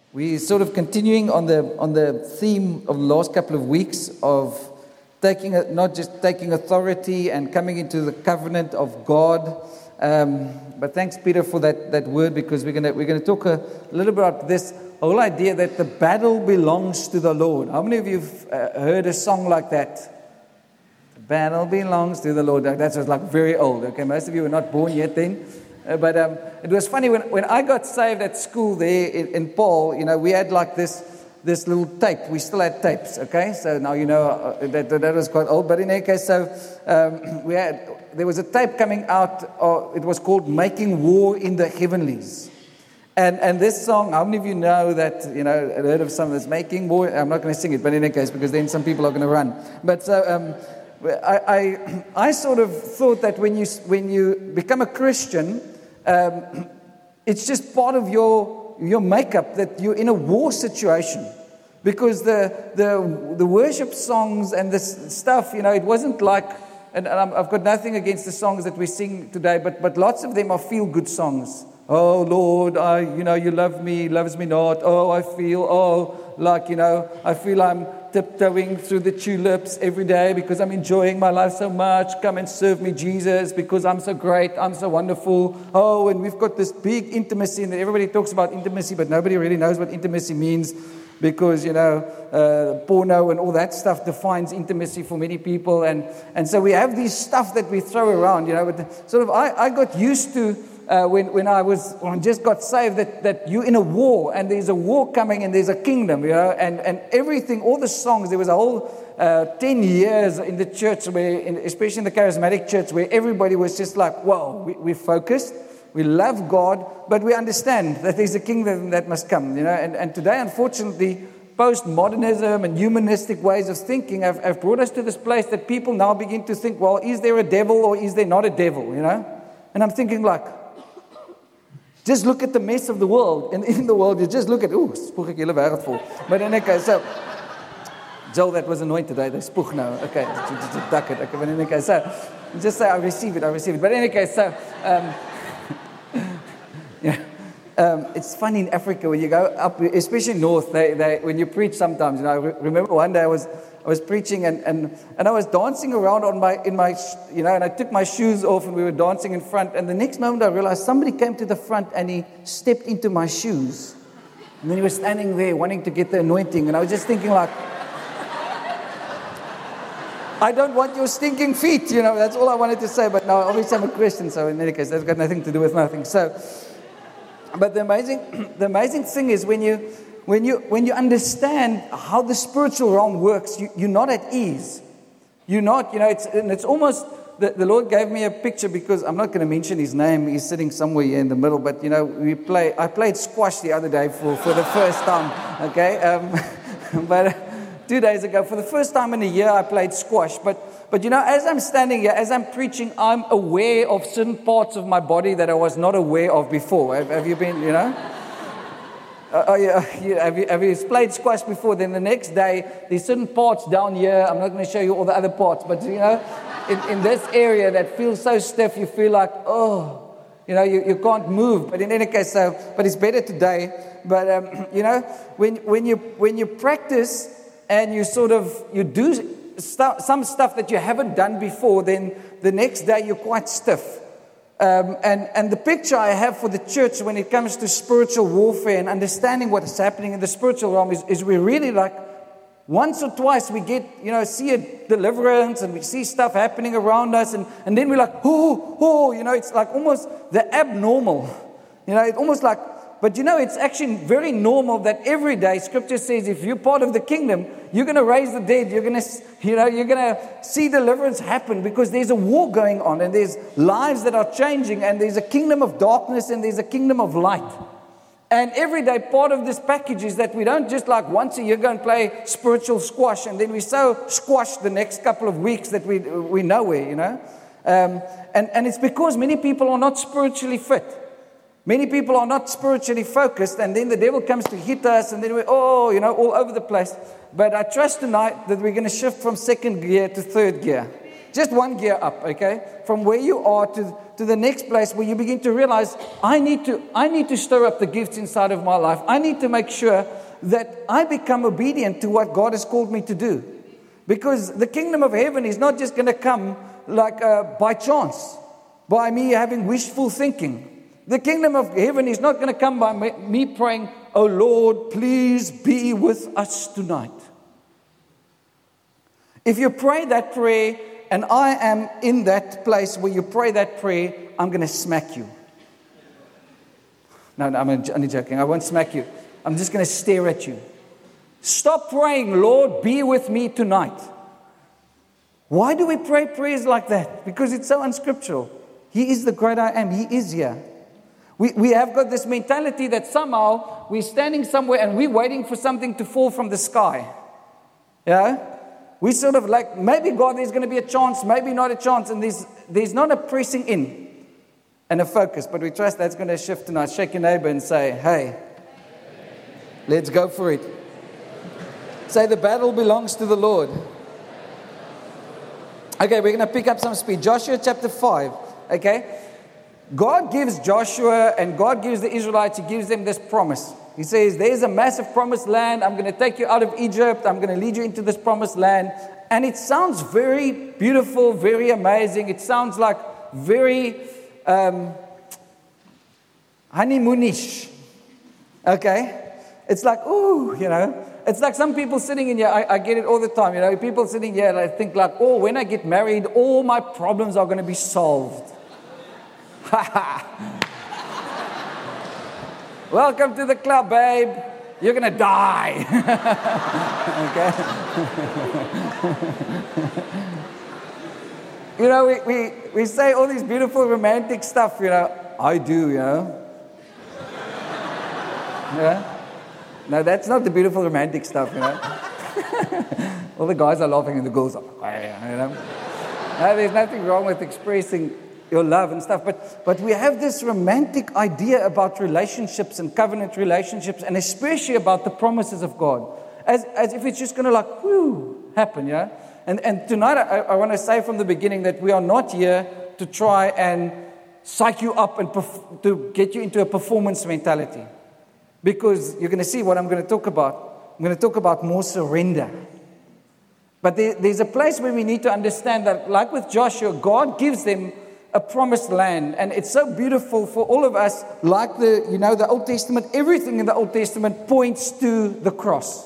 We're sort of continuing on the theme of the last couple of weeks of not just taking authority and coming into the covenant of God. But thanks, Peter, for that word, because we're gonna talk a little bit about this whole idea that the battle belongs to the Lord. How many of you have heard a song like that? The battle belongs to the Lord. That was like very old. Okay, most of you were not born yet then. But it was funny when I got saved at school there in Paul. You know, we had like this little tape. We still had tapes. Okay, so now you know that was quite old. But in any case, so there was a tape coming out. It was called "Making War in the Heavenlies." And this song, how many of you know that? You know, heard of some that's making war? I'm not going to sing it, but in any case, because then some people are going to run. But so I sort of thought that when you become a Christian, it's just part of your makeup that you're in a war situation, because the worship songs and this stuff, you know, it wasn't like, and I've got nothing against the songs that we sing today, but lots of them are feel-good songs. Oh Lord, you love me, loves me not. Oh, I feel I'm tiptoeing through the tulips every day because I'm enjoying my life so much. Come and serve me, Jesus, because I'm so great, I'm so wonderful. Oh, and we've got this big intimacy, and everybody talks about intimacy, but nobody really knows what intimacy means, because, you know, porno and all that stuff defines intimacy for many people. And so we have these stuff that we throw around, you know. But sort of I got used to, when I just got saved, that you're in a war, and there's a war coming, and there's a kingdom, you know, and everything, all the songs. There was a whole 10 years in the church, especially in the charismatic church, where everybody was just like, wow, we're focused, we love God, but we understand that there's a kingdom that must come, you know. And today, unfortunately, postmodernism and humanistic ways of thinking have brought us to this place that people now begin to think, well, is there a devil or is there not a devil, you know? And I'm thinking like, just look at the mess of the world. And in the world, you just look at, spoeg ek hele wêreld vol. But in any case, so, Joel, that was anointed today. They spoeg now. Okay, duck it. Okay, but in any case, so, just say, I receive it. But in any case, so, it's funny in Africa when you go up, especially north, they when you preach sometimes, you know, I remember one day I was preaching and I was dancing around in my you know, and I took my shoes off and we were dancing in front, and the next moment I realized somebody came to the front and he stepped into my shoes, and then he was standing there wanting to get the anointing, and I was just thinking like, I don't want your stinking feet, you know. That's all I wanted to say. But now obviously I'm a Christian, so in any case that's got nothing to do with nothing. So, but the amazing thing is when you understand how the spiritual realm works, you're not at ease. You're not, you know, it's almost, the Lord gave me a picture, because I'm not going to mention his name. He's sitting somewhere here in the middle, but, you know, I played squash the other day for the first time, okay? But 2 days ago, for the first time in a year, I played squash. But you know, as I'm standing here, as I'm preaching, I'm aware of certain parts of my body that I was not aware of before. Have you been, you know? Have you played squash before? Then the next day, there's certain parts down here. I'm not going to show you all the other parts, but you know, in this area that feels so stiff, you feel like, oh, you know, you can't move. But in any case, but it's better today. But you know, when you practice and you do some stuff that you haven't done before, then the next day you're quite stiff. And the picture I have for the church when it comes to spiritual warfare and understanding what is happening in the spiritual realm is we really like, once or twice we get, you know, see a deliverance and we see stuff happening around us, and then we're like, oh, you know, it's like almost the abnormal, you know, it's almost like, but you know, it's actually very normal that every day Scripture says if you're part of the kingdom, you're going to raise the dead. You're going to see deliverance happen, because there's a war going on, and there's lives that are changing, and there's a kingdom of darkness and there's a kingdom of light. And every day part of this package is that we don't just like once a year go and play spiritual squash, and then we so squashed the next couple of weeks that we nowhere, you know. And it's because many people are not spiritually fit. Many people are not spiritually focused, and then the devil comes to hit us, and then we're, you know, all over the place. But I trust tonight that we're going to shift from second gear to third gear. Just one gear up, okay? From where you are to the next place where you begin to realize, I need to stir up the gifts inside of my life. I need to make sure that I become obedient to what God has called me to do. Because the kingdom of heaven is not just going to come like by chance, by me having wishful thinking. The kingdom of heaven is not going to come by me praying, oh Lord, please be with us tonight. If you pray that prayer, and I am in that place where you pray that prayer, I'm going to smack you. No, I'm only joking. I won't smack you. I'm just going to stare at you. Stop praying, Lord, be with me tonight. Why do we pray prayers like that? Because it's so unscriptural. He is the great I am. He is here. We have got this mentality that somehow we're standing somewhere and we're waiting for something to fall from the sky. Yeah? We sort of like, maybe God, there's going to be a chance, maybe not a chance. And there's not a pressing in and a focus. But we trust that's going to shift tonight. Shake your neighbor and say, hey, let's go for it. Say, the battle belongs to the Lord. Okay, we're going to pick up some speed. Joshua chapter 5, okay? God gives Joshua and God gives the Israelites, He gives them this promise. He says, there's a massive promised land. I'm going to take you out of Egypt. I'm going to lead you into this promised land. And it sounds very beautiful, very amazing. It sounds like very honeymoonish. Okay? It's like, ooh, you know. It's like some people sitting in here, I get it all the time, you know. People sitting here and I think like, oh, when I get married, all my problems are going to be solved. Welcome to the club, babe. You're going to die. Okay? You know, we say all these beautiful romantic stuff, you know. I do, you know. Yeah? No, that's not the beautiful romantic stuff, you know. All the guys are laughing and the girls are, you know. No, there's nothing wrong with expressing your love and stuff, but we have this romantic idea about relationships and covenant relationships, and especially about the promises of God, as if it's just going to like, whoo, happen, yeah? And tonight I want to say from the beginning that we are not here to try and psych you up and to get you into a performance mentality. Because you're going to see what I'm going to talk about. I'm going to talk about more surrender. But there's a place where we need to understand that, like with Joshua, God gives them a promised land. And it's so beautiful for all of us, like the Old Testament, everything in the Old Testament points to the cross.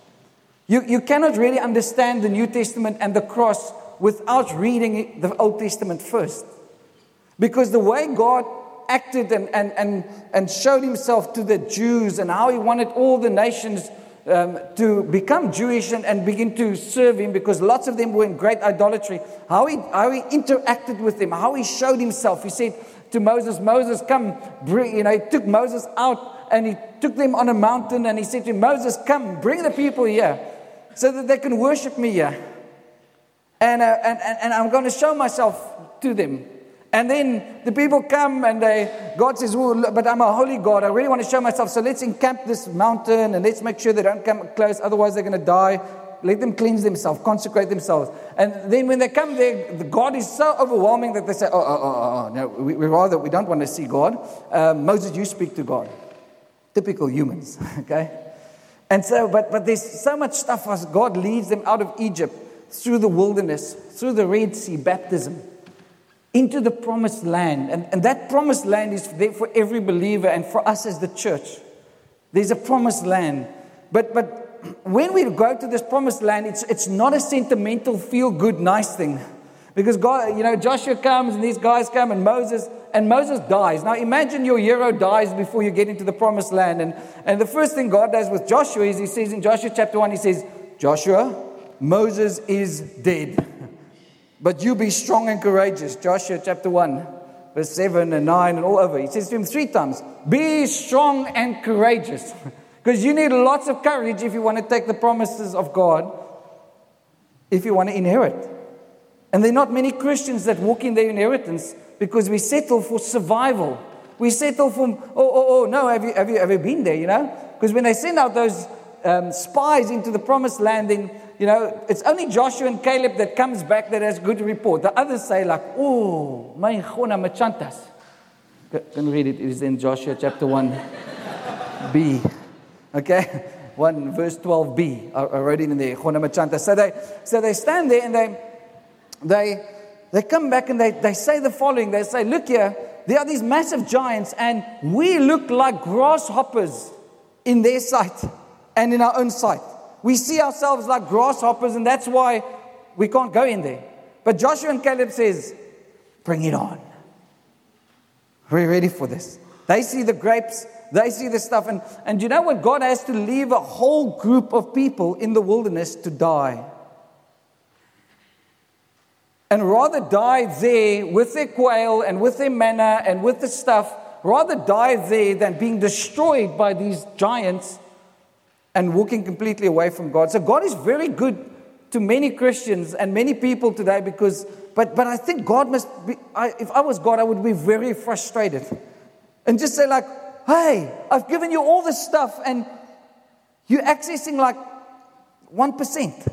You cannot really understand the New Testament and the cross without reading the Old Testament first. Because the way God acted and showed himself to the Jews and how he wanted all the nations to become Jewish and begin to serve him, because lots of them were in great idolatry. How he interacted with them, how he showed himself. He said to Moses, Moses, come, bring, he took Moses out and he took them on a mountain and he said to him, Moses, come, bring the people here so that they can worship me here. And I'm going to show myself to them. And then the people come and God says, oh, but I'm a holy God. I really want to show myself. So let's encamp this mountain and let's make sure they don't come close. Otherwise they're going to die. Let them cleanse themselves, consecrate themselves. And then when they come there, the God is so overwhelming that they say, no, we don't want to see God. Moses, you speak to God. Typical humans, okay? And so, but there's so much stuff as God leads them out of Egypt, through the wilderness, through the Red Sea, baptism, into the promised land. And that promised land is there for every believer and for us as the church. There's a promised land. But when we go to this promised land, it's not a sentimental, feel-good, nice thing. Because God, Joshua comes and these guys come and Moses dies. Now imagine your hero dies before you get into the promised land. And the first thing God does with Joshua is he says in Joshua chapter 1, he says, Joshua, Moses is dead. But you be strong and courageous. Joshua chapter 1, verse 7 and 9 and all over. He says to him 3 times, be strong and courageous. Because you need lots of courage if you want to take the promises of God, if you want to inherit. And there are not many Christians that walk in their inheritance because we settle for survival. We settle for, no, have you been there, Because when they send out those spies into the promised land, then it's only Joshua and Caleb that comes back that has good report. The others say like, oh, my chona machantas. Can read it. It is in Joshua chapter 1b. Okay? 1 verse 12b. I wrote it in there. Chona machantas. So they stand there and they come back and they say the following. They say, look here, there are these massive giants and we look like grasshoppers in their sight and in our own sight. We see ourselves like grasshoppers, and that's why we can't go in there. But Joshua and Caleb says, bring it on. We're ready for this. They see the grapes, they see the stuff. And you know what? God has to leave a whole group of people in the wilderness to die. And rather die there with their quail and with their manna and with the stuff, rather die there than being destroyed by these giants and walking completely away from God. So God is very good to many Christians and many people today but I think God must be, if I was God, I would be very frustrated. And just say like, hey, I've given you all this stuff and you're accessing like 1%.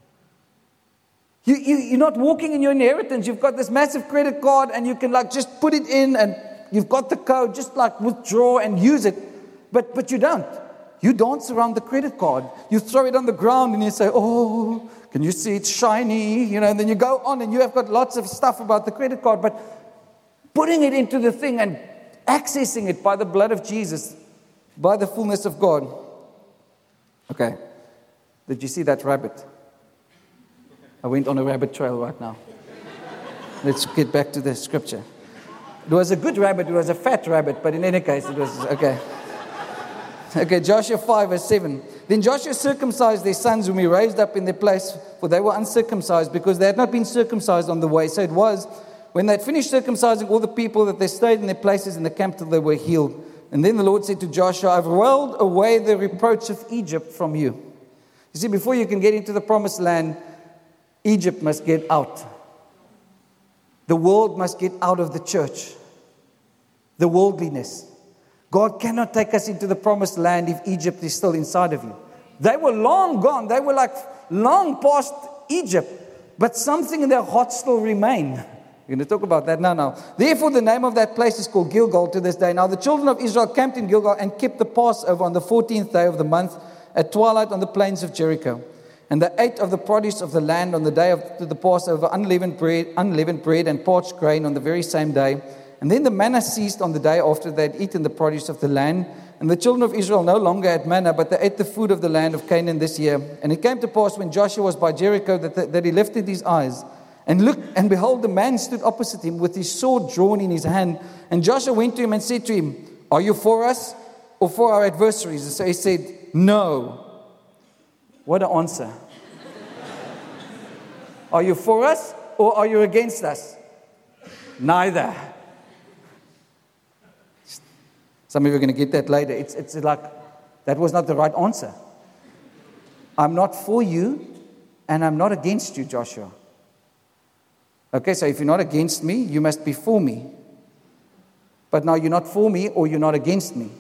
You're not walking in your inheritance. You've got this massive credit card and you can like just put it in and you've got the code, just like withdraw and use it. But you don't. You dance around the credit card. You throw it on the ground and you say, oh, can you see it's shiny? And then you go on and you have got lots of stuff about the credit card. But putting it into the thing and accessing it by the blood of Jesus, by the fullness of God. Okay. Did you see that rabbit? I went on a rabbit trail right now. Let's get back to the scripture. It was a good rabbit. It was a fat rabbit. But in any case, it was okay. Okay, Joshua 5 verse 7. Then Joshua circumcised their sons whom he raised up in their place, for they were uncircumcised because they had not been circumcised on the way. So it was, when they had finished circumcising all the people, that they stayed in their places in the camp till they were healed. And then the Lord said to Joshua, I've rolled away the reproach of Egypt from you. You see, before you can get into the promised land, Egypt must get out. The world must get out of the church. The worldliness. God cannot take us into the promised land if Egypt is still inside of you. They were long gone. They were like long past Egypt. But something in their heart still remained. We're going to talk about that now. Therefore, the name of that place is called Gilgal to this day. Now, the children of Israel camped in Gilgal and kept the Passover on the 14th day of the month at twilight on the plains of Jericho. And they ate of the produce of the land on the day of the Passover, unleavened bread and parched grain on the very same day. And then the manna ceased on the day after they had eaten the produce of the land. And the children of Israel no longer had manna, but they ate the food of the land of Canaan this year. And it came to pass when Joshua was by Jericho that he lifted his eyes and looked, and behold, the man stood opposite him with his sword drawn in his hand. And Joshua went to him and said to him, are you for us or for our adversaries? And so he said, no. What an answer. Are you for us or are you against us? Neither. Some of you are going to get that later. It's like, that was not the right answer. I'm not for you and I'm not against you, Joshua. Okay, so if you're not against me, you must be for me. But now you're not for me or you're not against me.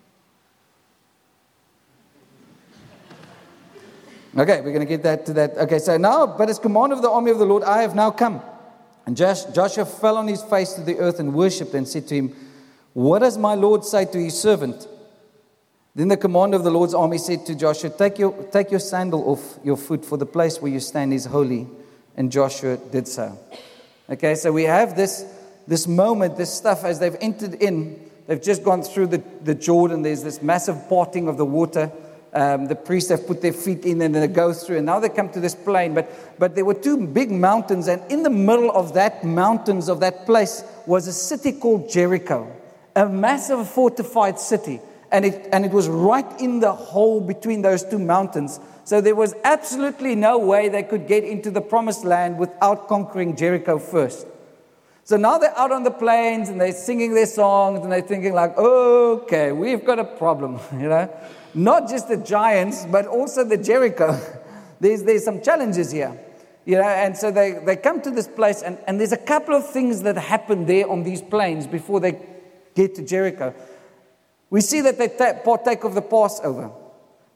Okay, we're going to get to that. Okay, so now, but as commander of the army of the Lord, I have now come. And Joshua fell on his face to the earth and worshipped and said to him, what does my Lord say to his servant? Then the commander of the Lord's army said to Joshua, take your sandal off your foot, for the place where you stand is holy. And Joshua did so. Okay, so we have this moment, this stuff, as they've entered in. They've just gone through the Jordan. There's this massive parting of the water. The priests have put their feet in and then they go through. And now they come to this plain. But there were two big mountains. And in the middle of that mountains, of that place, was a city called Jericho. A massive fortified city. And it was right in the hole between those two mountains. So there was absolutely no way they could get into the promised land without conquering Jericho first. So now they're out on the plains and they're singing their songs and they're thinking like, okay, we've got a problem, Not just the giants, but also the Jericho. There's some challenges here, and so they come to this place and there's a couple of things that happen there on these plains before they get to Jericho. We see that they partake of the Passover.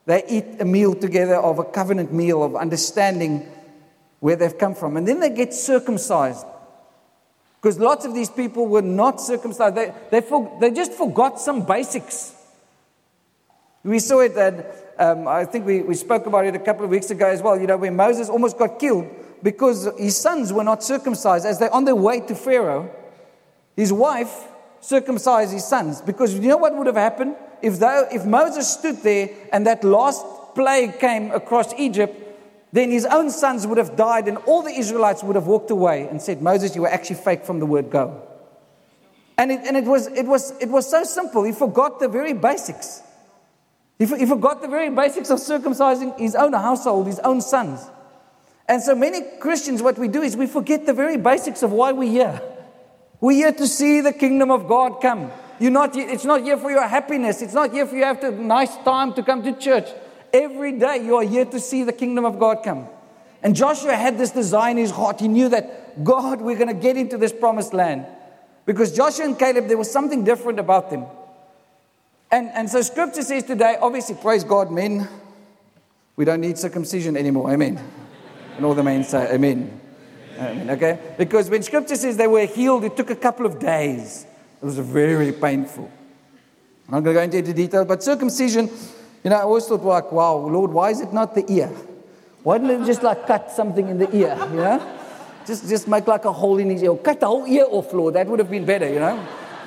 They eat a meal together of a covenant meal of understanding where they've come from. And then they get circumcised. Because lots of these people were not circumcised. They just forgot some basics. We saw it that, I think we spoke about it a couple of weeks ago as well, where Moses almost got killed because his sons were not circumcised. As they're on their way to Pharaoh, his wife circumcised his sons. Because you know what would have happened? If Moses stood there and that last plague came across Egypt, then his own sons would have died and all the Israelites would have walked away and said, Moses, you were actually fake from the word go. And it was so simple. He forgot the very basics. He forgot the very basics of circumcising his own household, his own sons. And so many Christians, what we do is we forget the very basics of why we're here. We're here to see the kingdom of God come. It's not here for your happiness. It's not here for you to have a nice time to come to church. Every day you are here to see the kingdom of God come. And Joshua had this desire in his heart. He knew that, God, we're going to get into this promised land. Because Joshua and Caleb, there was something different about them. And so Scripture says today, obviously, praise God, men, we don't need circumcision anymore. Amen. And all the men say, amen. Amen. Okay? Because when Scripture says they were healed, it took a couple of days. It was very painful. I'm not going to go into detail, but circumcision, I always thought, like, wow, Lord, why is it not the ear? Why didn't they just cut something in the ear, Just make like a hole in his ear. Cut the whole ear off, Lord. That would have been better,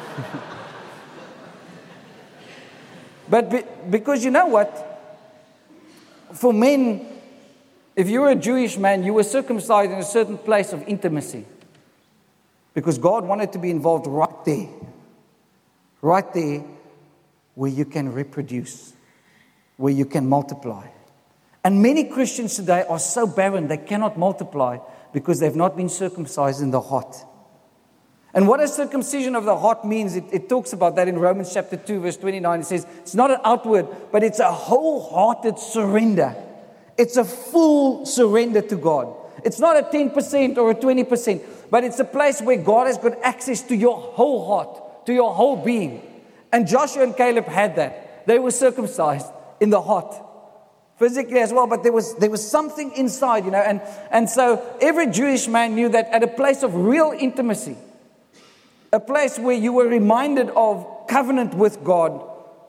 But because you know what? For men, if you were a Jewish man, you were circumcised in a certain place of intimacy. Because God wanted to be involved right there where you can reproduce, where you can multiply. And many Christians today are so barren, they cannot multiply because they've not been circumcised in the heart. And what does circumcision of the heart means? It talks about that in Romans chapter 2, verse 29. It says, it's not an outward, but it's a wholehearted surrender. It's a full surrender to God. It's not a 10% or a 20%, but it's a place where God has got access to your whole heart, to your whole being. And Joshua and Caleb had that. They were circumcised in the heart, physically as well, but there was something inside, and so every Jewish man knew that at a place of real intimacy, a place where you were reminded of covenant with God,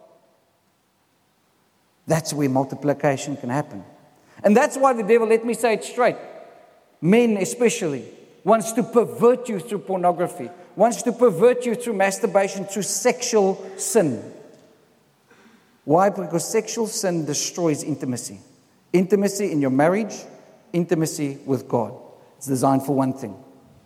that's where multiplication can happen. And that's why the devil, let me say it straight, men especially, wants to pervert you through pornography, wants to pervert you through masturbation, through sexual sin. Why? Because sexual sin destroys intimacy. Intimacy in your marriage, intimacy with God. It's designed for one thing.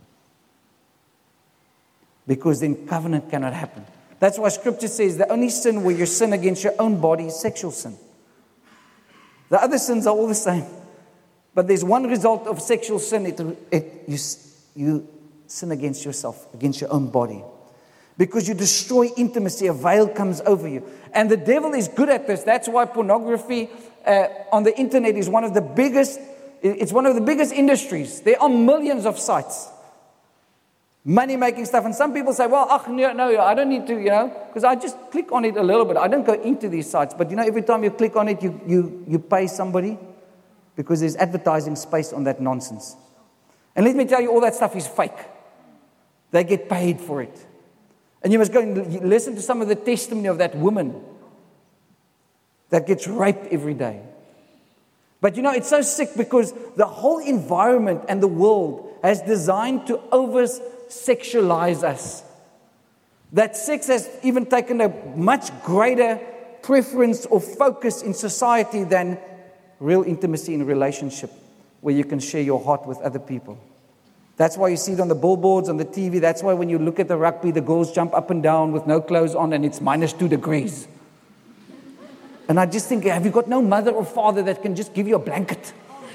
Because then covenant cannot happen. That's why Scripture says the only sin where you sin against your own body is sexual sin. The other sins are all the same. But there's one result of sexual sin. You sin against yourself, against your own body. Because you destroy intimacy, a veil comes over you. And the devil is good at this. That's why pornography on the internet is one of the biggest industries. There are millions of sites. Money-making stuff. And some people say, well, no, I don't need to, because I just click on it a little bit. I don't go into these sites. But, every time you click on it, you pay somebody because there's advertising space on that nonsense. And let me tell you, all that stuff is fake. They get paid for it. And you must go and listen to some of the testimony of that woman that gets raped every day. But it's so sick because the whole environment and the world has designed to over-sexualize us. That sex has even taken a much greater preference or focus in society than real intimacy in a relationship where you can share your heart with other people. That's why you see it on the billboards, on the TV. That's why when you look at the rugby, the girls jump up and down with no clothes on and it's -2 degrees. And I just think, have you got no mother or father that can just give you a blanket?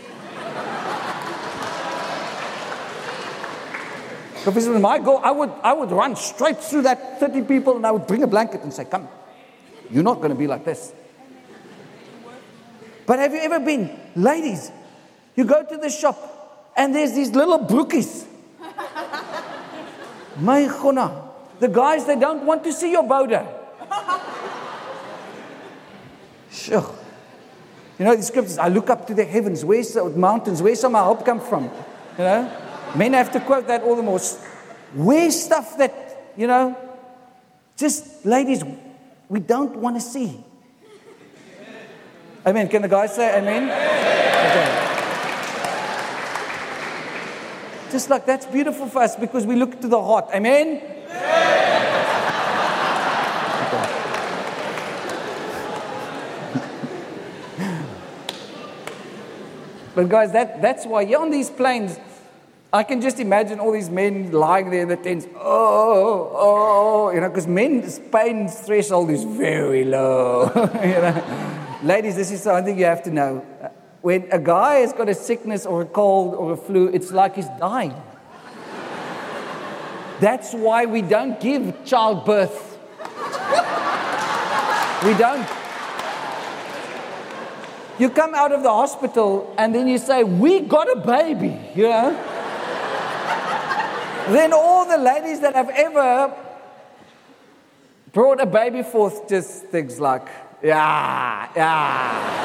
If it was my goal, I would run straight through that 30 people and I would bring a blanket and say, come, you're not going to be like this. But have you ever been, ladies, you go to the shop and there's these little broekies. My gonna, the guys, they don't want to see your bouder. Sure. You know, the scriptures, I look up to the heavens. Where's the mountains? Where's my help come from? You know, men have to quote that all the more. Where's stuff that, you know, just ladies, we don't want to see. Amen. Can the guys say amen? Okay. Just like that's beautiful for us because we look to the heart. Amen? But guys, that's why you're on these planes. I can just imagine all these men lying there in the tents. Oh, you know, because men's pain threshold is very low. You know, ladies, this is something you have to know. When a guy has got a sickness or a cold or a flu, it's like he's dying. That's why we don't give childbirth. We don't. You come out of the hospital and then you say, we got a baby, you know. Then all the ladies that have ever brought a baby forth just thinks like, yeah.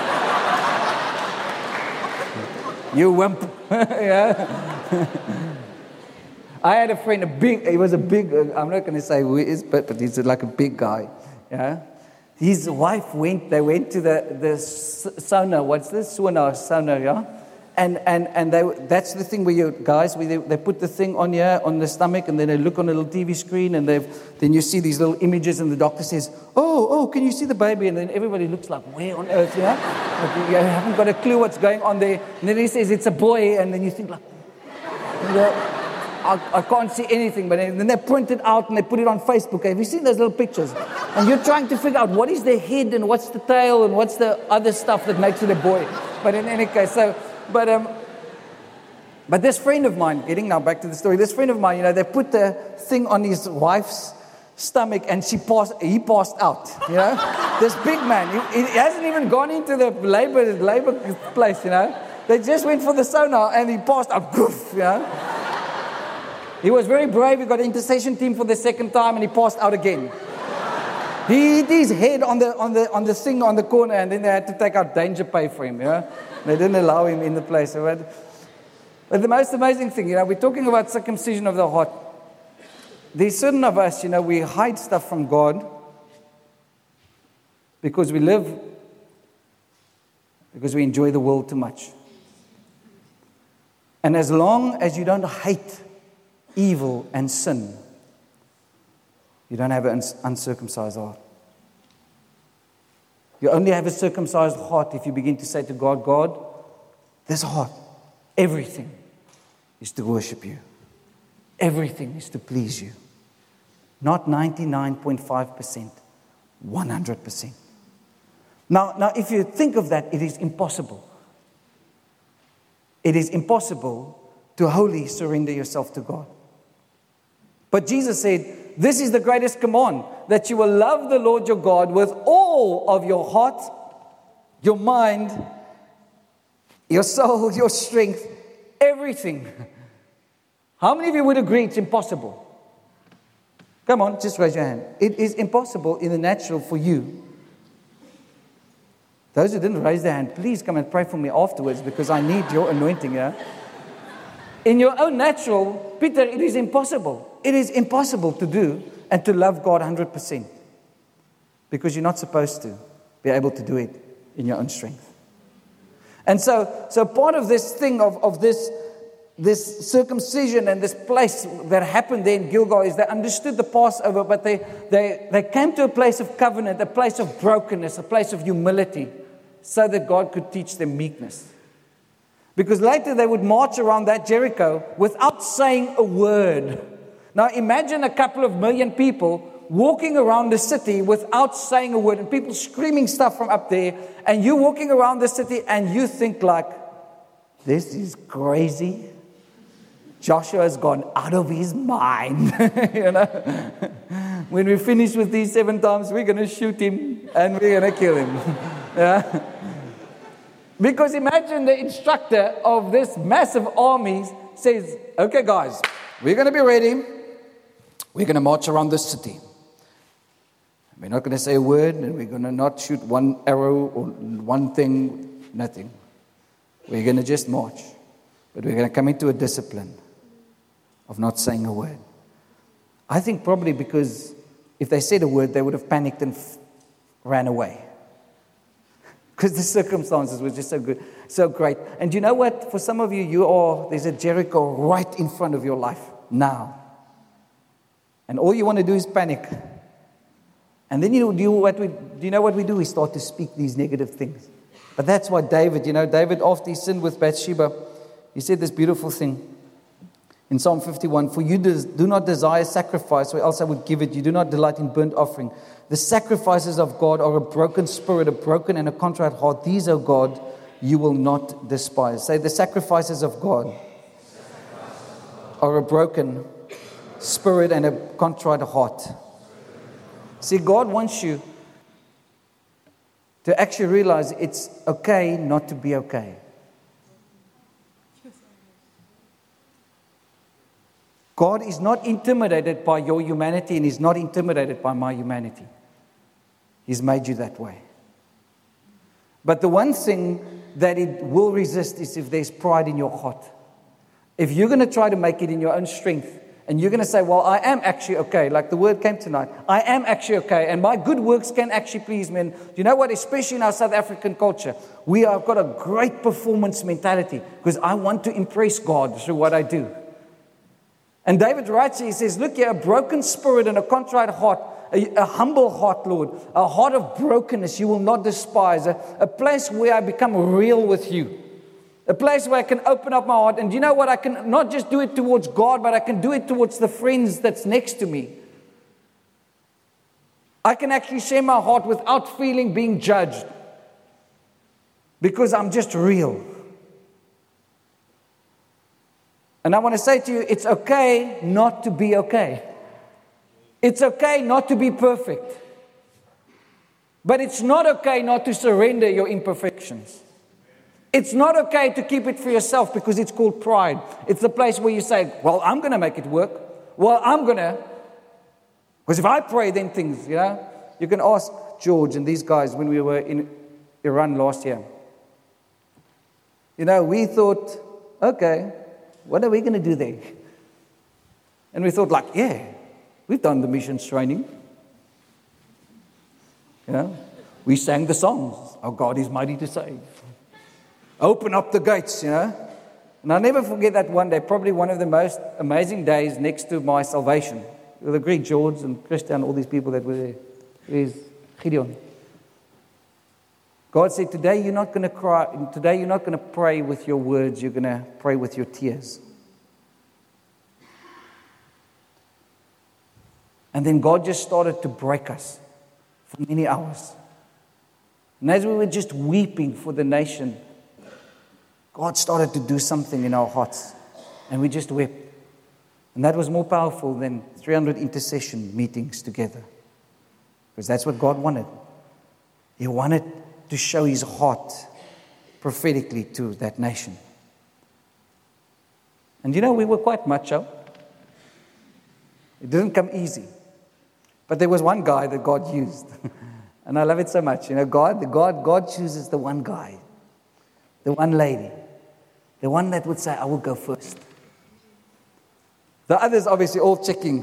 You wimp. Yeah. I had a friend, he was a big, I'm not going to say who he is, but he's like a big guy. Yeah. His wife they went to the sauna. What's this? Sauna, yeah? And that's the thing where they put the thing on here, on the stomach, and then they look on a little TV screen, and then you see these little images, and the doctor says, oh, can you see the baby? And then everybody looks like, where on earth, yeah? Like, you haven't got a clue what's going on there. And then he says, it's a boy, and then you think like, I can't see anything, but then they print it out and they put it on Facebook. Have you seen those little pictures? And you're trying to figure out what is the head and what's the tail and what's the other stuff that makes it a boy. But in any case, but this friend of mine, getting now back to the story, this friend of mine, you know, they put the thing on his wife's stomach and he passed out, you know. This big man, he hasn't even gone into the labor place, you know. They just went for the sauna and he passed out, goof, you know. He was very brave. He got an intercession team for the second time, and he passed out again. He hit his head on the thing on the corner, and then they had to take out danger pay for him. Yeah, they didn't allow him in the place. But the most amazing thing, you know, we're talking about circumcision of the heart. There's certain of us, you know, we hide stuff from God because we enjoy the world too much. And as long as you don't hate evil and sin, you don't have an uncircumcised heart. You only have a circumcised heart if you begin to say to God, God, this heart, everything is to worship you. Everything is to please you. Not 99.5%, 100%. Now, if you think of that, it is impossible. It is impossible to wholly surrender yourself to God. But Jesus said, this is the greatest command, that you will love the Lord your God with all of your heart, your mind, your soul, your strength, everything. How many of you would agree it's impossible? Come on, just raise your hand. It is impossible in the natural for you. Those who didn't raise their hand, please come and pray for me afterwards because I need your anointing here. In your own natural, Peter, it is impossible. It is impossible to do and to love God 100% because you're not supposed to be able to do it in your own strength. And so part of this thing of this circumcision and this place that happened there in Gilgal is they understood the Passover, but they came to a place of covenant, a place of brokenness, a place of humility, so that God could teach them meekness. Because later they would march around that Jericho without saying a word. Now imagine a couple of million people walking around the city without saying a word, and people screaming stuff from up there, and you walking around the city and you think like, this is crazy. Joshua has gone out of his mind. You know, when we finish with these 7 times, we're going to shoot him and we're going to kill him. Yeah? Because imagine the instructor of this massive army says, okay guys, we're going to be ready. We're going to march around this city. We're not going to say a word, and we're going to not shoot one arrow or one thing. nothing. We're going to just march. But we're going to come into a discipline of not saying a word. I think probably because if they said a word, they would have panicked and ran away. Because the circumstances were just so good, so great. And you know what? For some of you, there's a Jericho right in front of your life now. And all you want to do is panic. And then do you know what we do? We start to speak these negative things. But that's why David, after he sinned with Bathsheba, he said this beautiful thing in Psalm 51, "For you do not desire sacrifice, or else I would give it. You do not delight in burnt offering. The sacrifices of God are a broken spirit, a broken and a contrite heart. These, O God, you will not despise." Say, the sacrifices of God are a broken spirit and a contrite heart. See, God wants you to actually realize it's okay not to be okay. God is not intimidated by your humanity, and He's not intimidated by my humanity. He's made you that way. But the one thing that it will resist is if there's pride in your heart. If you're going to try to make it in your own strength, and you're going to say, well, I am actually okay, like the word came tonight. I am actually okay, and my good works can actually please me. And you know what? Especially in our South African culture, we have got a great performance mentality because I want to impress God through what I do. And David writes, he says, look here, a broken spirit and a contrite heart, a humble heart, Lord, a heart of brokenness you will not despise, a place where I become real with you, a place where I can open up my heart. And you know what? I can not just do it towards God, but I can do it towards the friends that's next to me. I can actually share my heart without feeling being judged because I'm just real. And I want to say to you, it's okay not to be okay. It's okay not to be perfect. But it's not okay not to surrender your imperfections. It's not okay to keep it for yourself because it's called pride. It's the place where you say, well, I'm going to make it work. Well, I'm going to. Because if I pray, then things, You can ask George and these guys when we were in Iran last year. We thought, okay, what are we going to do there? And we thought we've done the missions training. We sang the songs. Our God is mighty to save. Open up the gates, And I'll never forget that one day, probably one of the most amazing days next to my salvation. You'll agree, George and Christian, all these people that were there. There's Gideon. God said, today you're not going to cry. Today you're not going to pray with your words. You're going to pray with your tears. And then God just started to break us for many hours. And as we were just weeping for the nation, God started to do something in our hearts. And we just wept. And that was more powerful than 300 intercession meetings together. Because that's what God wanted. He wanted to show His heart prophetically to that nation. And we were quite macho. It didn't come easy. But there was one guy that God used. And I love it so much. God chooses the one guy, the one lady, the one that would say, I will go first. The others obviously all checking.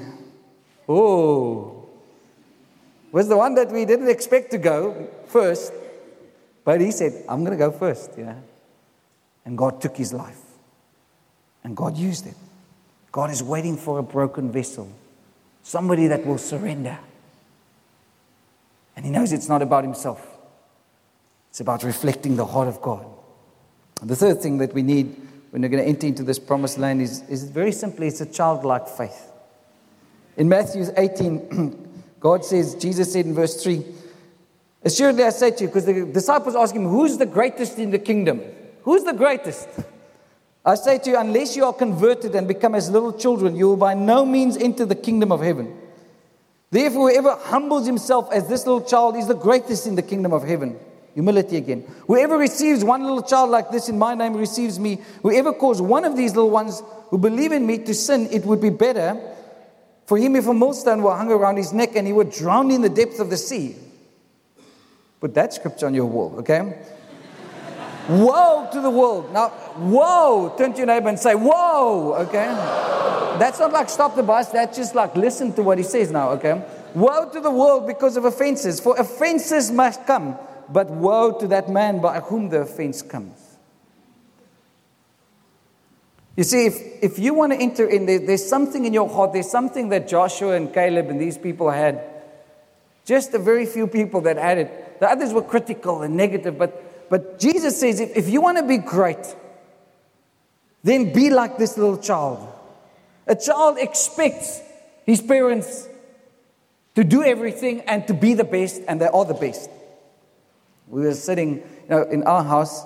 Was the one that we didn't expect to go first. But he said, I'm going to go first, And God took his life. And God used it. God is waiting for a broken vessel. Somebody that will surrender. And He knows it's not about himself. It's about reflecting the heart of God. And the third thing that we need when we're going to enter into this promised land is very simply, it's a childlike faith. In Matthew 18, Jesus said in verse 3, assuredly I say to you, because the disciples asked Him, who's the greatest in the kingdom? Who's the greatest? I say to you, unless you are converted and become as little children, you will by no means enter the kingdom of heaven. Therefore, whoever humbles himself as this little child is the greatest in the kingdom of heaven. Humility again. Whoever receives one little child like this in my name receives me. Whoever calls one of these little ones who believe in me to sin, it would be better for him if a millstone were hung around his neck and he were drowned in the depth of the sea. Put that scripture on your wall, okay? Woe to the world. Now, whoa, turn to your neighbor and say, whoa, okay? That's not like stop the bus. That's just like listen to what he says now, okay? Woe to the world because of offenses. For offenses must come, but woe to that man by whom the offense comes. You see, if you want to enter in, there's something in your heart. There's something that Joshua and Caleb and these people had. Just a very few people that had it. The others were critical and negative, but Jesus says, if you want to be great, then be like this little child. A child expects his parents to do everything and to be the best, and they are the best. We were sitting, in our house,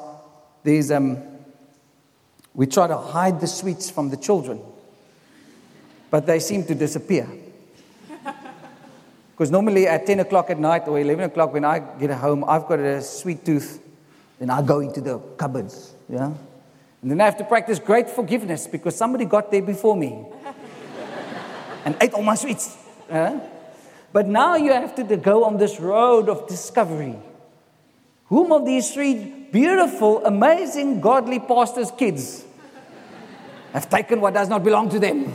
we try to hide the sweets from the children, but they seem to disappear. Because normally at 10 o'clock at night or 11 o'clock when I get home, I've got a sweet tooth. Then I go into the cupboards, And then I have to practice great forgiveness because somebody got there before me and ate all my sweets. But now you have to go on this road of discovery. Whom of these three beautiful, amazing, godly pastors' kids have taken what does not belong to them?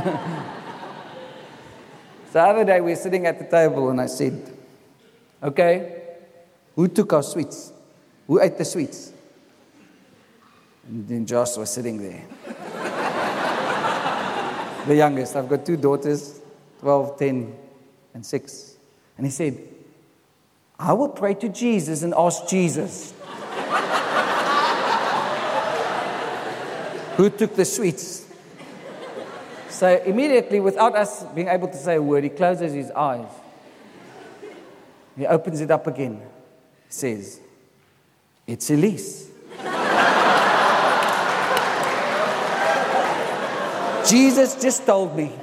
So the other day we were sitting at the table and I said, okay, who took our sweets? Who ate the sweets? And then Josh was sitting there. The youngest. I've got 2 daughters, 12, 10, and 6. And he said, I will pray to Jesus and ask Jesus. Who took the sweets? So immediately, without us being able to say a word, he closes his eyes. He opens it up again. He says, it's Elise. Jesus just told me.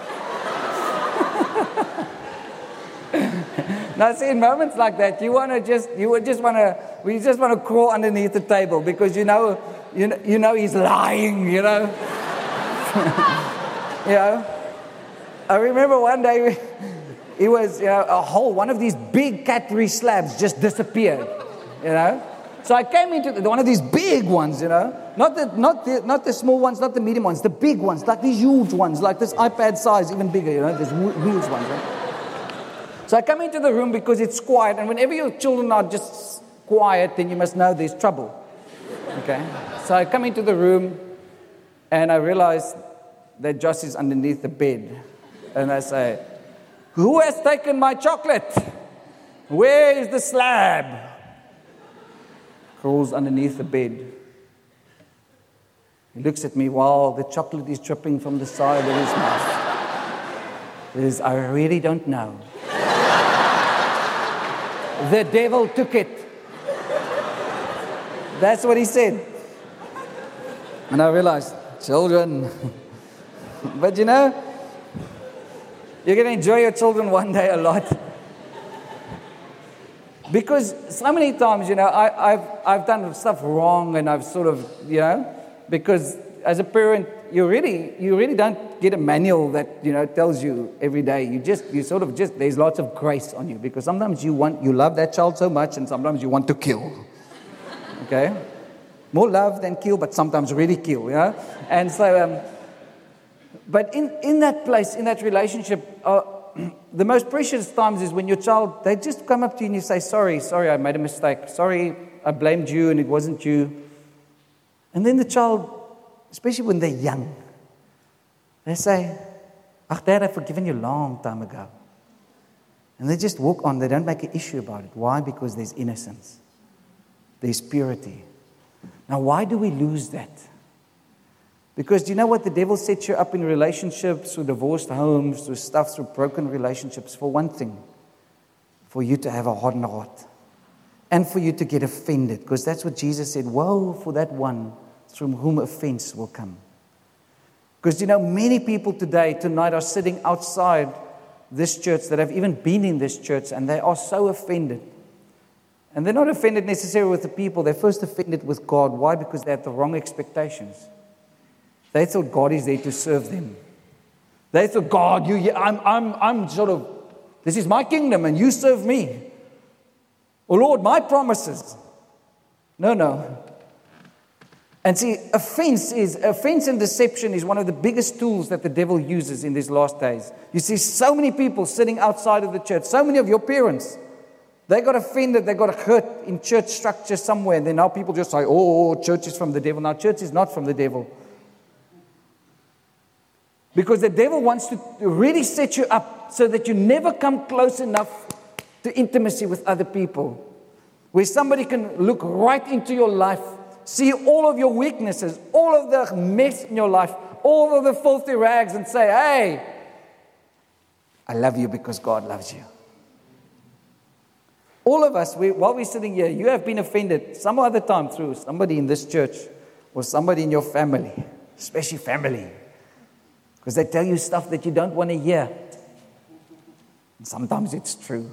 Now, see, in moments like that, we just want to crawl underneath the table because you know he's lying. I remember one day it was one of these big Cadbury slabs just disappeared. So I came into one of these big ones, not the small ones, not the medium ones, the big ones, like these huge ones, like this iPad size, even bigger, these huge ones. Right? So I come into the room because it's quiet, and whenever your children are just quiet, then you must know there's trouble. Okay? So I come into the room, and I realize that Josh is underneath the bed, and I say, "Who has taken my chocolate? Where is the slab?" Crawls underneath the bed. He looks at me while the chocolate is dripping from the side of his mouth. He says, I really don't know. The devil took it. That's what he said. And I realized, children. But you're going to enjoy your children one day a lot. Because so many times, I've done stuff wrong, and I've sort of, because as a parent, you really don't get a manual that, tells you every day. There's lots of grace on you, because sometimes you love that child so much, and sometimes you want to kill. Okay? More love than kill, but sometimes really kill, And so, but in that place, in that relationship, the most precious times is when your child, they just come up to you and you say, sorry, I made a mistake. Sorry, I blamed you and it wasn't you. And then the child, especially when they're young, they say, Dad, I've forgiven you a long time ago. And they just walk on. They don't make an issue about it. Why? Because there's innocence. There's purity. Now, why do we lose that? Because do you know what? The devil sets you up in relationships, through divorced homes, through stuff, through broken relationships, for one thing, for you to have a hardened heart. And for you to get offended. Because that's what Jesus said, woe for that one through whom offense will come. Because many people tonight are sitting outside this church that have even been in this church, and they are so offended. And they're not offended necessarily with the people. They're first offended with God. Why? Because they had the wrong expectations. They thought God is there to serve them. They thought, God, I'm sort of, this is my kingdom and you serve me. Oh Lord, my promises. No. And see, offense and deception is one of the biggest tools that the devil uses in these last days. You see so many people sitting outside of the church, so many of your parents, they got offended, they got hurt in church structure somewhere, and then now people just say, oh, church is from the devil. Now, church is not from the devil. Because the devil wants to really set you up so that you never come close enough to intimacy with other people, where somebody can look right into your life, see all of your weaknesses, all of the mess in your life, all of the filthy rags, and say, hey, I love you because God loves you. All of us, while we're sitting here, you have been offended some other time through somebody in this church or somebody in your family, especially family, because they tell you stuff that you don't want to hear. And sometimes it's true.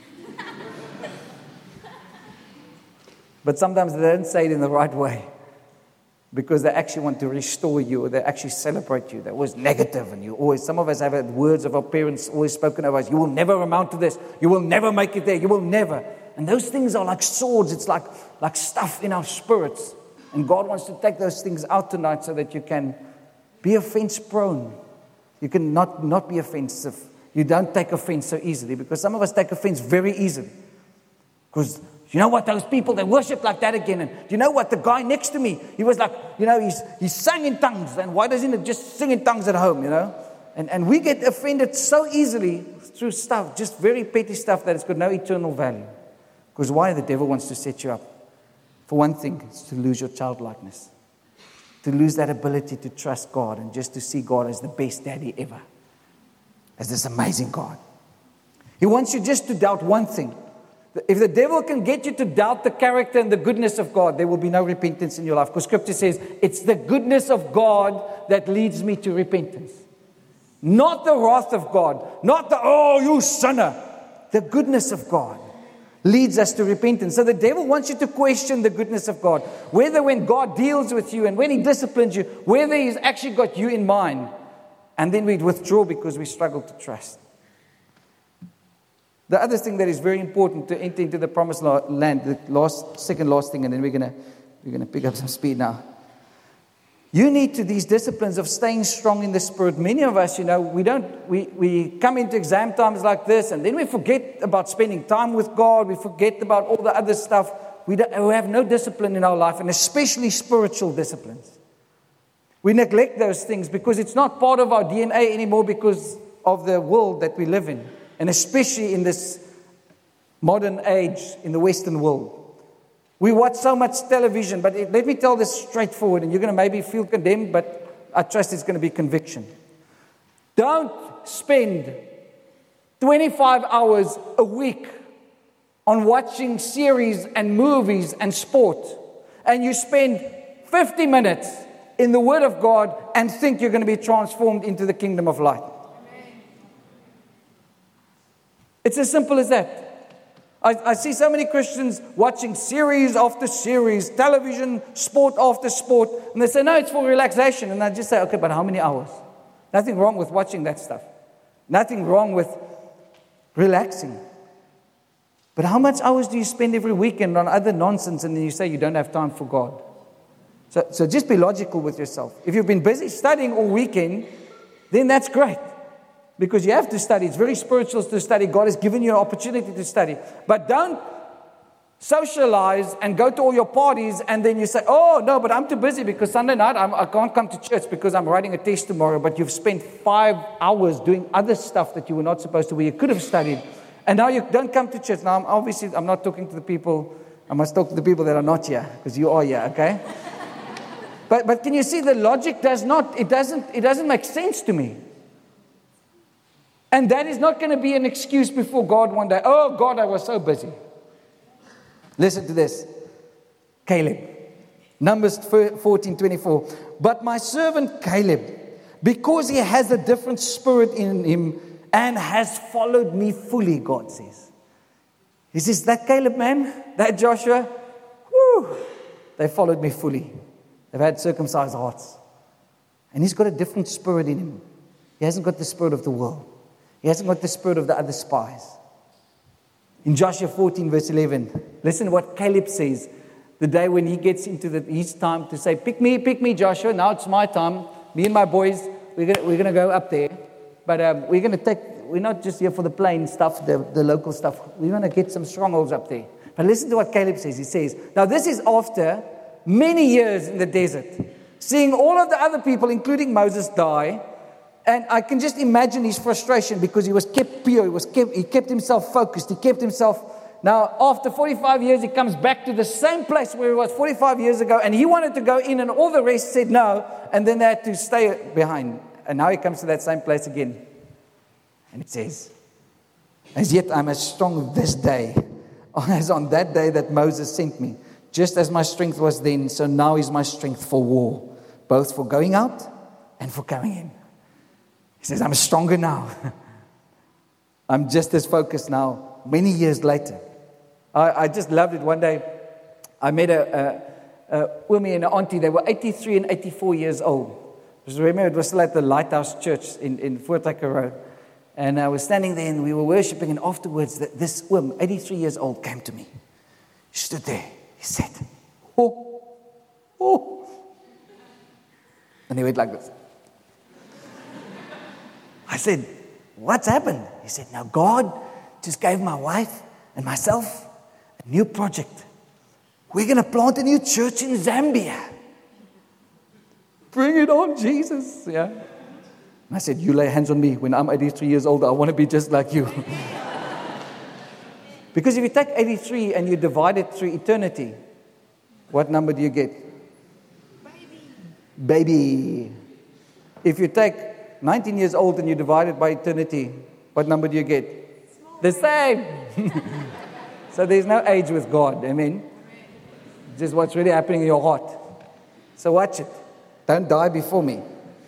But sometimes they don't say it in the right way because they actually want to restore you, or they actually celebrate you. They're always negative, and some of us have had words of our parents always spoken of us. You will never amount to this. You will never make it there. You will never. And those things are like swords. It's like stuff in our spirits. And God wants to take those things out tonight so that you can be offense prone. You can not be offensive. You don't take offense so easily, because some of us take offense very easily. Because you know what, those people, they worship like that again. And you know what, the guy next to me, he was like, he sang in tongues. And why doesn't he just sing in tongues at home, And we get offended so easily through stuff, just very petty stuff that it's got no eternal value. Because why? The devil wants to set you up. For one thing, it's to lose your childlikeness. To lose that ability to trust God and just to see God as the best daddy ever. As this amazing God. He wants you just to doubt one thing. If the devil can get you to doubt the character and the goodness of God, there will be no repentance in your life. Because Scripture says, it's the goodness of God that leads me to repentance. Not the wrath of God. Not the, oh, you sinner. The goodness of God leads us to repentance. So the devil wants you to question the goodness of God. Whether when God deals with you and when He disciplines you, whether He's actually got you in mind. And then we withdraw because we struggle to trust. The other thing that is very important to enter into the promised land, the second last thing, and then we're going to pick up some speed now. You need these disciplines of staying strong in the Spirit. Many of us, we come into exam times like this, and then we forget about spending time with God. We forget about all the other stuff. We have no discipline in our life, and especially spiritual disciplines. We neglect those things because it's not part of our DNA anymore because of the world that we live in. And especially in this modern age, in the Western world. We watch so much television, but let me tell this straightforward, and you're going to maybe feel condemned, but I trust it's going to be conviction. Don't spend 25 hours a week on watching series and movies and sport, and you spend 50 minutes in the Word of God and think you're going to be transformed into the kingdom of light. It's as simple as that. I see so many Christians watching series after series, television, sport after sport, and they say, no, it's for relaxation. And I just say, okay, but how many hours? Nothing wrong with watching that stuff. Nothing wrong with relaxing. But how much hours do you spend every weekend on other nonsense, and then you say you don't have time for God? So just be logical with yourself. If you've been busy studying all weekend, then that's great. Because you have to study. It's very spiritual to study. God has given you an opportunity to study. But don't socialize and go to all your parties and then you say, oh, no, but I'm too busy because Sunday night I can't come to church because I'm writing a test tomorrow. But you've spent 5 hours doing other stuff that you were not supposed to, where you could have studied. And now you don't come to church. Now, I'm not talking to the people. I must talk to the people that are not here because you are here, okay? But can you see the logic doesn't make sense to me. And that is not going to be an excuse before God one day. Oh, God, I was so busy. Listen to this. Caleb. Numbers 14:24. But my servant Caleb, because he has a different spirit in him and has followed me fully, God says. He says, that Caleb man, that Joshua, they followed me fully. They've had circumcised hearts. And he's got a different spirit in him. He hasn't got the spirit of the world. He hasn't got the spirit of the other spies. In Joshua 14 verse 11, listen to what Caleb says. The day when he gets into his time to say, pick me, Joshua. Now it's my time. Me and my boys, we're gonna go up there. But we're not just here for the plain stuff, the local stuff. We want to get some strongholds up there. But listen to what Caleb says. He says, now this is after many years in the desert, seeing all of the other people, including Moses, die. And I can just imagine his frustration because he was kept pure. He kept himself focused. He kept himself. Now, after 45 years, he comes back to the same place where he was 45 years ago. And he wanted to go in and all the rest said no. And then they had to stay behind. And now he comes to that same place again. And it says, as yet I'm as strong this day as on that day that Moses sent me. Just as my strength was then, so now is my strength for war, both for going out and for coming in. He says, I'm stronger now. I'm just as focused now, many years later. I just loved it. One day, I met a Umi and an auntie. They were 83 and 84 years old. Because remember, it was still at the Lighthouse Church in Voortrekker Road. And I was standing there and we were worshiping. And afterwards, this woman, 83 years old, came to me. She stood there. He said, oh. And he went like this. I said, what's happened? He said, now God just gave my wife and myself a new project. We're going to plant a new church in Zambia. Bring it on, Jesus. Yeah. And I said, you lay hands on me when I'm 83 years old. I want to be just like you. Because if you take 83 and you divide it through eternity, what number do you get? Baby. If you take 19 years old and you divide it by eternity, what number do you get? The same. So there's no age with God. Amen. Just what's really happening in your heart. So watch it. Don't die before me.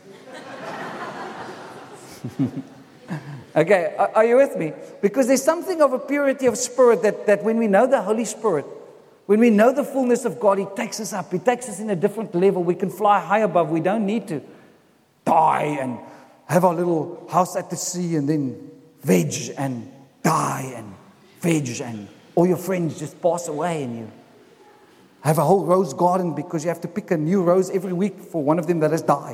Okay, are you with me? Because there's something of a purity of spirit that when we know the Holy Spirit, when we know the fullness of God, He takes us up. He takes us in a different level. We can fly high above. We don't need to die and have our little house at the sea and then veg and die and veg and all your friends just pass away and you have a whole rose garden because you have to pick a new rose every week for one of them that has died.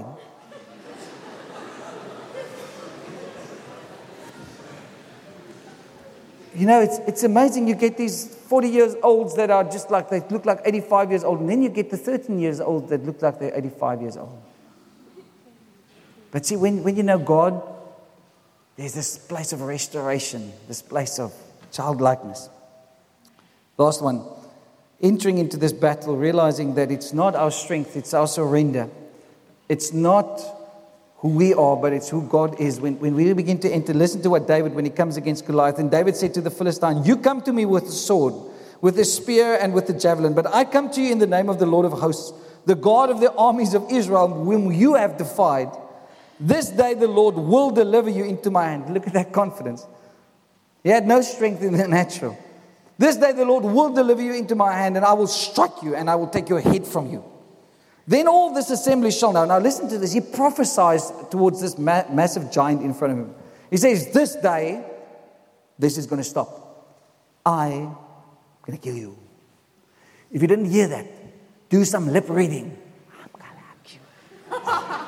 You know, it's amazing. You get these 40 years olds that are just like, they look like 85 years old. And then you get the 13 years old that look like they're 85 years old. But see, when you know God, there's this place of restoration, this place of childlikeness. Last one. Entering into this battle, realizing that it's not our strength, it's our surrender. It's not who we are, but it's who God is. When we begin to enter, listen to what David, when he comes against Goliath, and David said to the Philistine, you come to me with a sword, with a spear and with a javelin, but I come to you in the name of the Lord of hosts, the God of the armies of Israel, whom you have defied. This day the Lord will deliver you into my hand. Look at that confidence. He had no strength in the natural. This day the Lord will deliver you into my hand, and I will strike you, and I will take your head from you. Then all this assembly shall know. Now listen to this. He prophesies towards this massive giant in front of him. He says, this day, this is going to stop. I'm going to kill you. If you didn't hear that, do some lip reading. I'm going to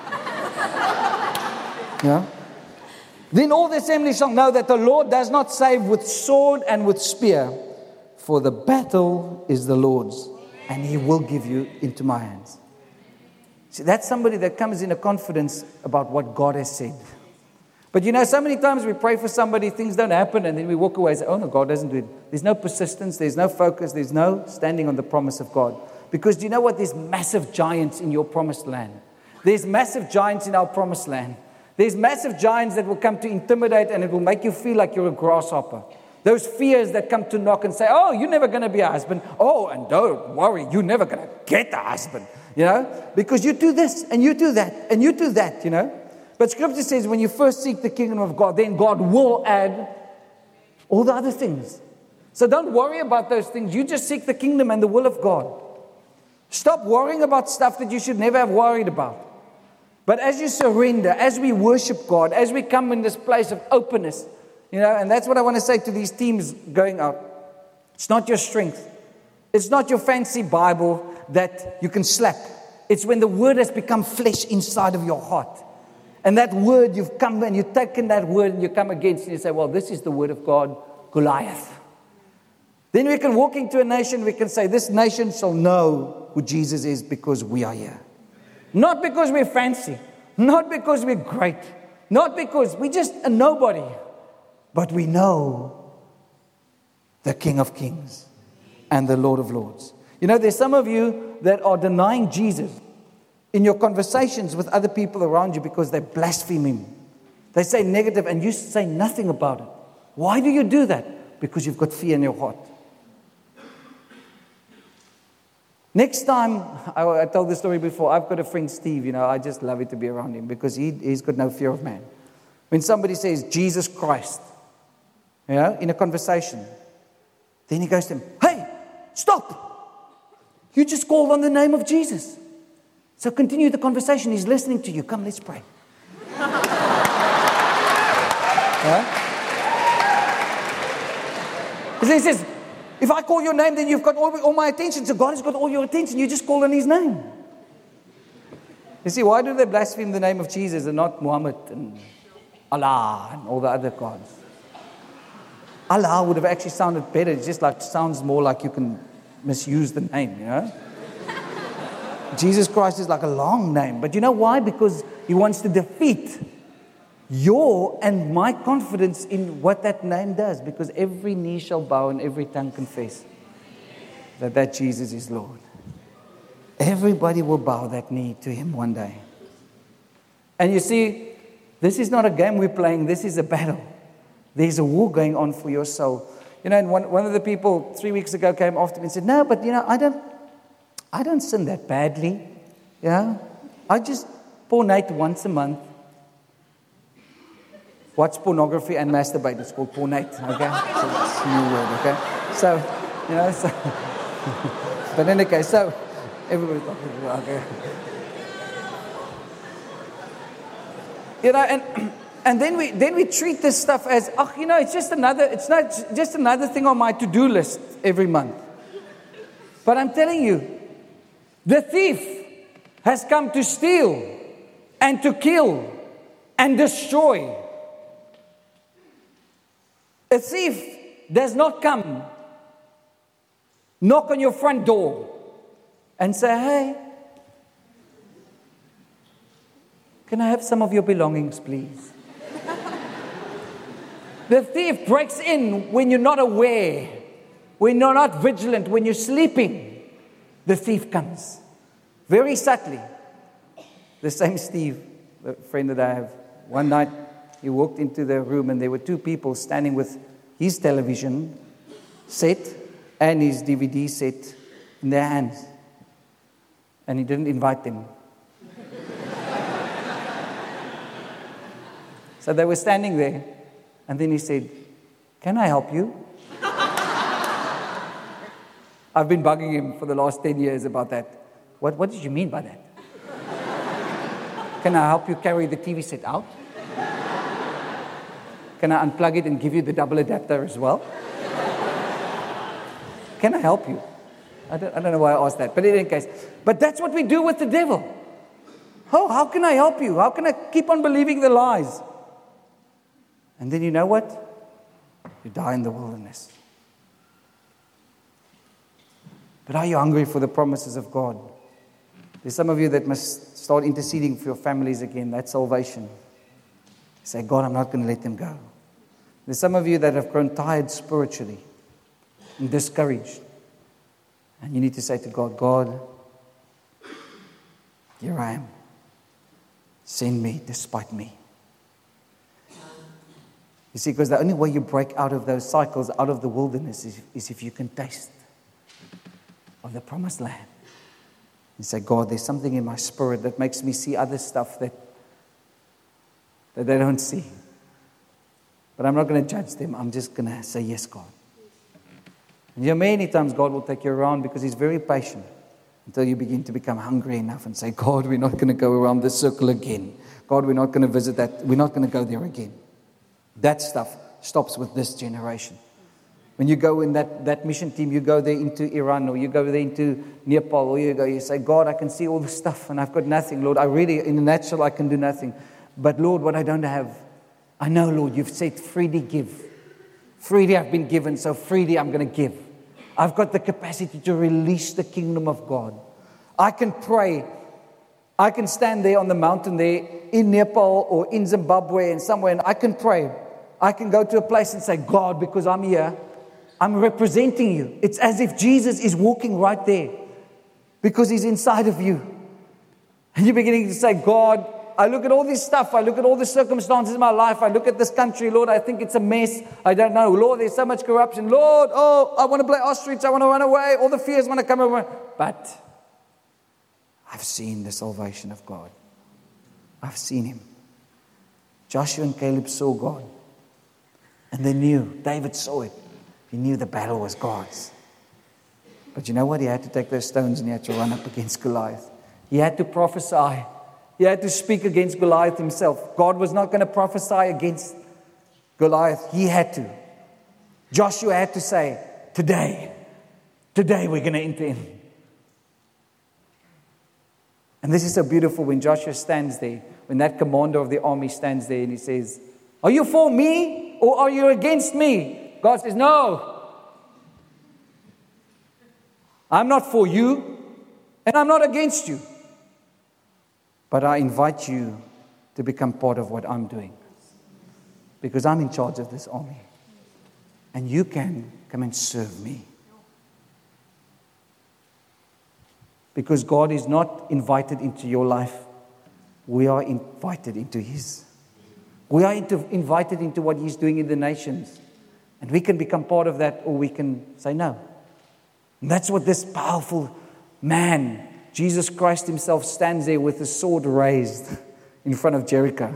kill you. Yeah? Then all the assembly shall know that the Lord does not save with sword and with spear, for the battle is the Lord's, and He will give you into my hands. See, that's somebody that comes in a confidence about what God has said. But you know, so many times we pray for somebody, things don't happen, and then we walk away and say, oh no, God doesn't do it. There's no persistence, there's no focus, there's no standing on the promise of God. Because do you know what? There's massive giants in your promised land. There's massive giants in our promised land. There's massive giants that will come to intimidate, and it will make you feel like you're a grasshopper. Those fears that come to knock and say, oh, you're never going to be a husband. Oh, and don't worry, you're never going to get a husband. You know, because you do this and you do that and you do that, you know. But Scripture says when you first seek the kingdom of God, then God will add all the other things. So don't worry about those things. You just seek the kingdom and the will of God. Stop worrying about stuff that you should never have worried about. But as you surrender, as we worship God, as we come in this place of openness, you know, and that's what I want to say to these teams going out. It's not your strength. It's not your fancy Bible that you can slap. It's when the word has become flesh inside of your heart. And that word, you've come and you've taken that word and you come against it and you say, well, this is the word of God, Goliath. Then we can walk into a nation, we can say, this nation shall know who Jesus is because we are here. Not because we're fancy, not because we're great, not because we're just a nobody, but we know the King of Kings and the Lord of Lords. You know, there's some of you that are denying Jesus in your conversations with other people around you because they blaspheme him. They say negative and you say nothing about it. Why do you do that? Because you've got fear in your heart. Next time, I told this story before, I've got a friend, Steve, you know, I just love it to be around him because he's got no fear of man. When somebody says, Jesus Christ, you know, in a conversation, then he goes to him, hey, stop! You just called on the name of Jesus. So continue the conversation. He's listening to you. Come, let's pray. Because he says, if I call your name, then you've got all my attention. So God has got all your attention. You just call on his name. You see, why do they blaspheme the name of Jesus and not Muhammad and Allah and all the other gods? Allah would have actually sounded better. It just like sounds more like you can misuse the name, you know. Jesus Christ is like a long name. But you know why? Because he wants to defeat your and my confidence in what that name does. Because every knee shall bow and every tongue confess that Jesus is Lord. Everybody will bow that knee to him one day. And you see, this is not a game we're playing. This is a battle. There's a war going on for your soul. You know, and one of the people 3 weeks ago came after me and said, no, but you know, I don't sin that badly. Yeah, I just pornate once a month. Watch pornography and masturbate. It's called pornate. Okay, so it's a new word. Okay, so you know, so but in any case, so everybody's talking about okay. You know, and then we treat this stuff as, oh, you know, it's not just another thing on my to-do list every month. But I'm telling you, the thief has come to steal and to kill and destroy. A thief does not come, knock on your front door and say, hey, can I have some of your belongings, please? The thief breaks in when you're not aware, when you're not vigilant, when you're sleeping. The thief comes very subtly. The same Steve, the friend that I have, one night he walked into the room and there were two people standing with his television set and his DVD set in their hands. And he didn't invite them. So they were standing there. And then he said, can I help you? I've been bugging him for the last 10 years about that. What did you mean by that? Can I help you carry the TV set out? Can I unplug it and give you the double adapter as well? Can I help you? I don't know why I asked that, but in any case. But that's what we do with the devil. Oh, how can I help you? How can I keep on believing the lies? And then you know what? You die in the wilderness. But are you hungry for the promises of God? There's some of you that must start interceding for your families again. That's salvation. Say, God, I'm not going to let them go. There's some of you that have grown tired spiritually and discouraged. And you need to say to God, God, here I am. Send me despite me. You see, because the only way you break out of those cycles, out of the wilderness, is if you can taste of the promised land. And say, God, there's something in my spirit that makes me see other stuff that they don't see. But I'm not going to judge them. I'm just going to say, yes, God. And you know, many times God will take you around because he's very patient until you begin to become hungry enough and say, God, we're not going to go around this circle again. God, we're not going to visit that. We're not going to go there again. That stuff stops with this generation. When you go in that mission team, you go there into Iran, or you go there into Nepal, or you say, God, I can see all this stuff and I've got nothing, Lord. I really, in the natural, I can do nothing. But Lord, what I don't have, I know, Lord, you've said freely give. Freely I've been given, so freely I'm going to give. I've got the capacity to release the kingdom of God. I can pray. I can stand there on the mountain there in Nepal or in Zimbabwe and somewhere, and I can pray. I can go to a place and say, God, because I'm here, I'm representing you. It's as if Jesus is walking right there because He's inside of you. And you're beginning to say, God, I look at all this stuff. I look at all the circumstances in my life. I look at this country, Lord, I think it's a mess. I don't know. Lord, there's so much corruption. Lord, I want to play ostrich. I want to run away. All the fears want to come over. But I've seen the salvation of God. I've seen Him. Joshua and Caleb saw God. And they knew. David saw it. He knew the battle was God's. But you know what? He had to take those stones and he had to run up against Goliath. He had to prophesy. He had to speak against Goliath himself. God was not going to prophesy against Goliath. He had to. Joshua had to say, today we're going to enter in. And this is so beautiful when Joshua stands there, when that commander of the army stands there and he says, are you for me or are you against me? God says, no, I'm not for you and I'm not against you. But I invite you to become part of what I'm doing. Because I'm in charge of this army. And you can come and serve me. Because God is not invited into your life. We are invited into His. We are invited into what He's doing in the nations. And we can become part of that, or we can say no. And that's what this powerful man, Jesus Christ Himself, stands there with His sword raised in front of Jericho.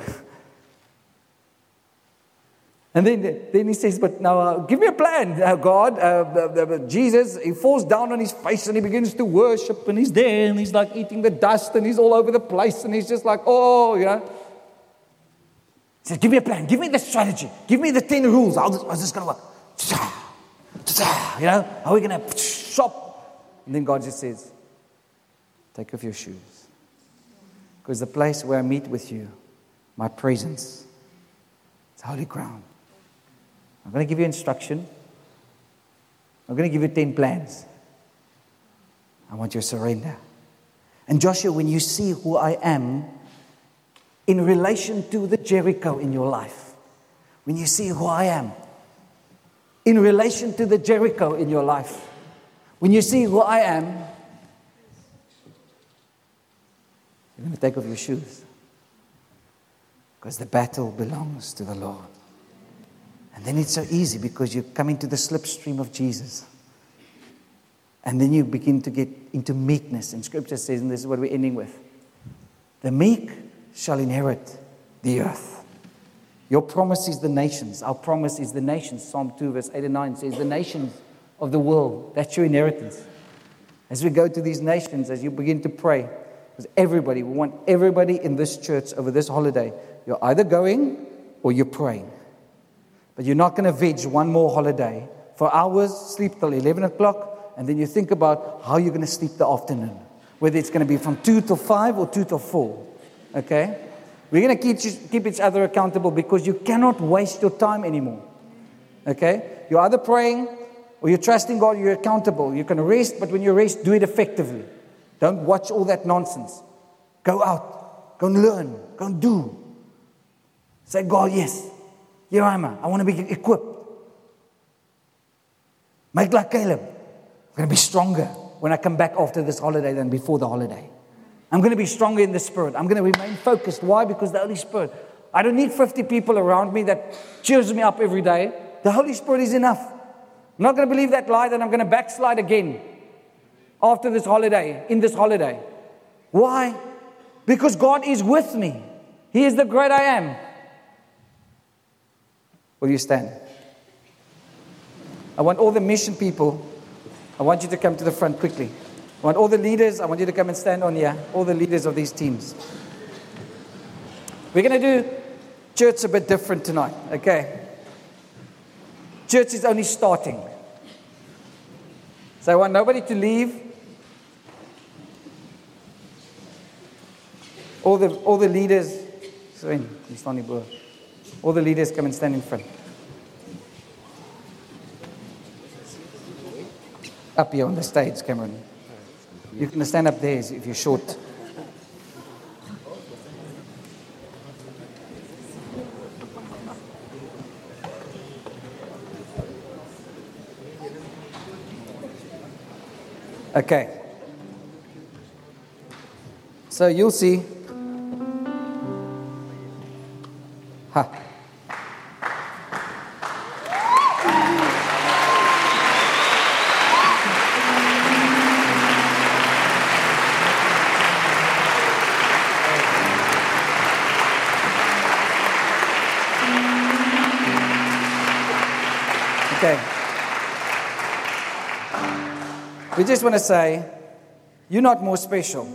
And then He says, but now give me a plan, God. Jesus, He falls down on His face and He begins to worship, and He's there and He's like eating the dust and He's all over the place and He's just like, oh, you know. He said, give me a plan. Give me the strategy. Give me the 10 rules. How's this going to work? You know, how are we going to shop? And then God just says, take off your shoes. Because the place where I meet with you, my presence, it's holy ground. I'm going to give you instruction. I'm going to give you 10 plans. I want you to surrender. And Joshua, when you see who I am, in relation to the Jericho in your life, when you see who I am, in relation to the Jericho in your life, when you see who I am, you're going to take off your shoes. Because the battle belongs to the Lord. And then it's so easy because you come into the slipstream of Jesus. And then you begin to get into meekness. And Scripture says, and this is what we're ending with, the meek shall inherit the earth. Your promise is the nations. Our promise is the nations. Psalm 2 verse 8 and 9 says, the nations of the world. That's your inheritance. As we go to these nations, as you begin to pray, because we want everybody in this church over this holiday, you're either going or you're praying. But you're not going to veg one more holiday for hours, sleep till 11 o'clock, and then you think about how you're going to sleep the afternoon. Whether it's going to be from 2 till 5 or 2 till 4. Okay? We're going to keep each other accountable because you cannot waste your time anymore. Okay? You're either praying or you're trusting God, you're accountable. You can rest, but when you rest, do it effectively. Don't watch all that nonsense. Go out. Go and learn. Go and do. Say, God, yes. Here I am. I want to be equipped. Make like Caleb. I'm going to be stronger when I come back after this holiday than before the holiday. I'm going to be stronger in the Spirit. I'm going to remain focused. Why? Because the Holy Spirit. I don't need 50 people around me that cheers me up every day. The Holy Spirit is enough. I'm not going to believe that lie that I'm going to backslide again after this holiday, in this holiday. Why? Because God is with me. He is the great I am. Will you stand? I want all the mission people, I want you to come to the front quickly. I want all the leaders, I want you to come and stand on here. All the leaders of these teams. We're going to do church a bit different tonight, okay? Church is only starting. So I want nobody to leave. All the leaders, all the leaders come and stand in front. Up here on the stage, Cameron. You can stand up there if you're short. Okay. So you'll see. Okay. We just want to say, you're not more special.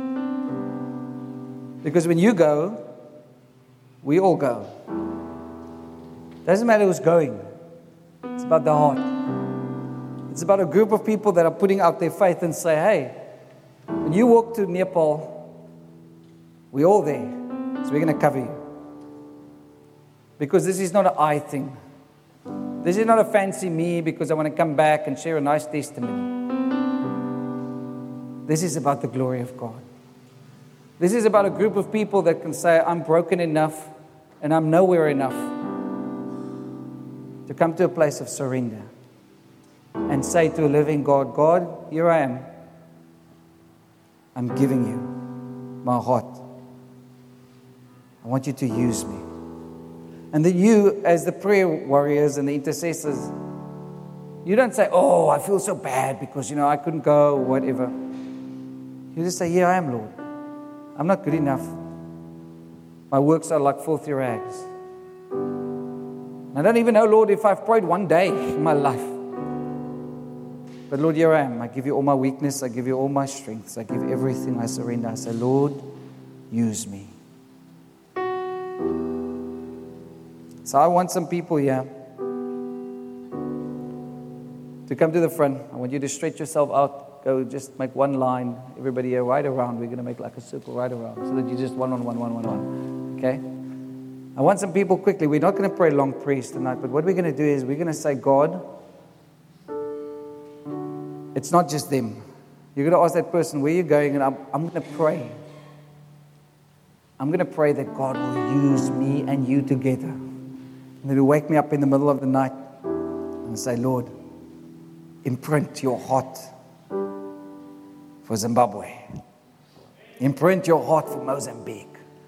Because when you go, we all go. Doesn't matter who's going. It's about the heart. It's about a group of people that are putting out their faith and say, hey, when you walk to Nepal, we're all there. So we're going to cover you. Because this is not an I thing. This is not a fancy me because I want to come back and share a nice testimony. This is about the glory of God. This is about a group of people that can say, I'm broken enough and I'm nowhere enough to come to a place of surrender and say to a living God, God, here I am. I'm giving you my heart. I want you to use me. And then you, as the prayer warriors and the intercessors, you don't say, oh, I feel so bad because, I couldn't go or whatever. You just say, here I am, Lord. I'm not good enough. My works are like filthy rags. I don't even know, Lord, if I've prayed one day in my life. But Lord, here I am. I give you all my weakness. I give you all my strengths. I give everything. I surrender. I say, Lord, use me. So I want some people here to come to the front. I want you to stretch yourself out. Go just make one line. Everybody here right around. We're going to make like a circle right around so that you just one. Okay? I want some people quickly. We're not going to pray long prayers tonight, but what we're going to do is we're going to say, God, it's not just them. You're going to ask that person, where are you going? And I'm going to pray. I'm going to pray that God will use me and you together. And then He'll wake me up in the middle of the night and say, Lord, imprint your heart for Zimbabwe. Imprint your heart for Mozambique.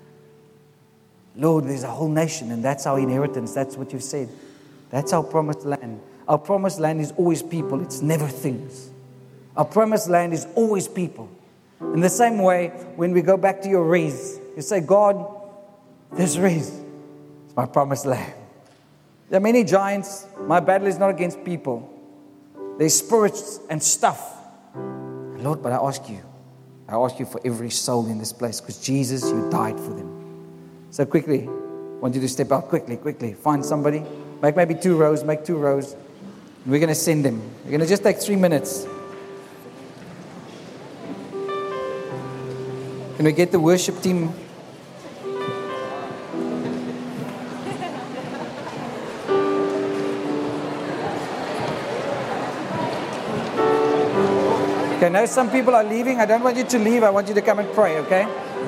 Lord, there's a whole nation, and that's our inheritance. That's what you've said. That's our promised land. Our promised land is always people. It's never things. Our promised land is always people. In the same way, when we go back to your race, you say, God, this race is my promised land. There are many giants. My battle is not against people. There's spirits and stuff. Lord, but I ask you for every soul in this place, because Jesus, you died for them. So quickly, I want you to step out quickly. Find somebody. Make maybe 2 rows. Make 2 rows. And we're going to send them. We're going to just take 3 minutes. Can we get the worship team? Okay, now some people are leaving. I don't want you to leave. I want you to come and pray, okay?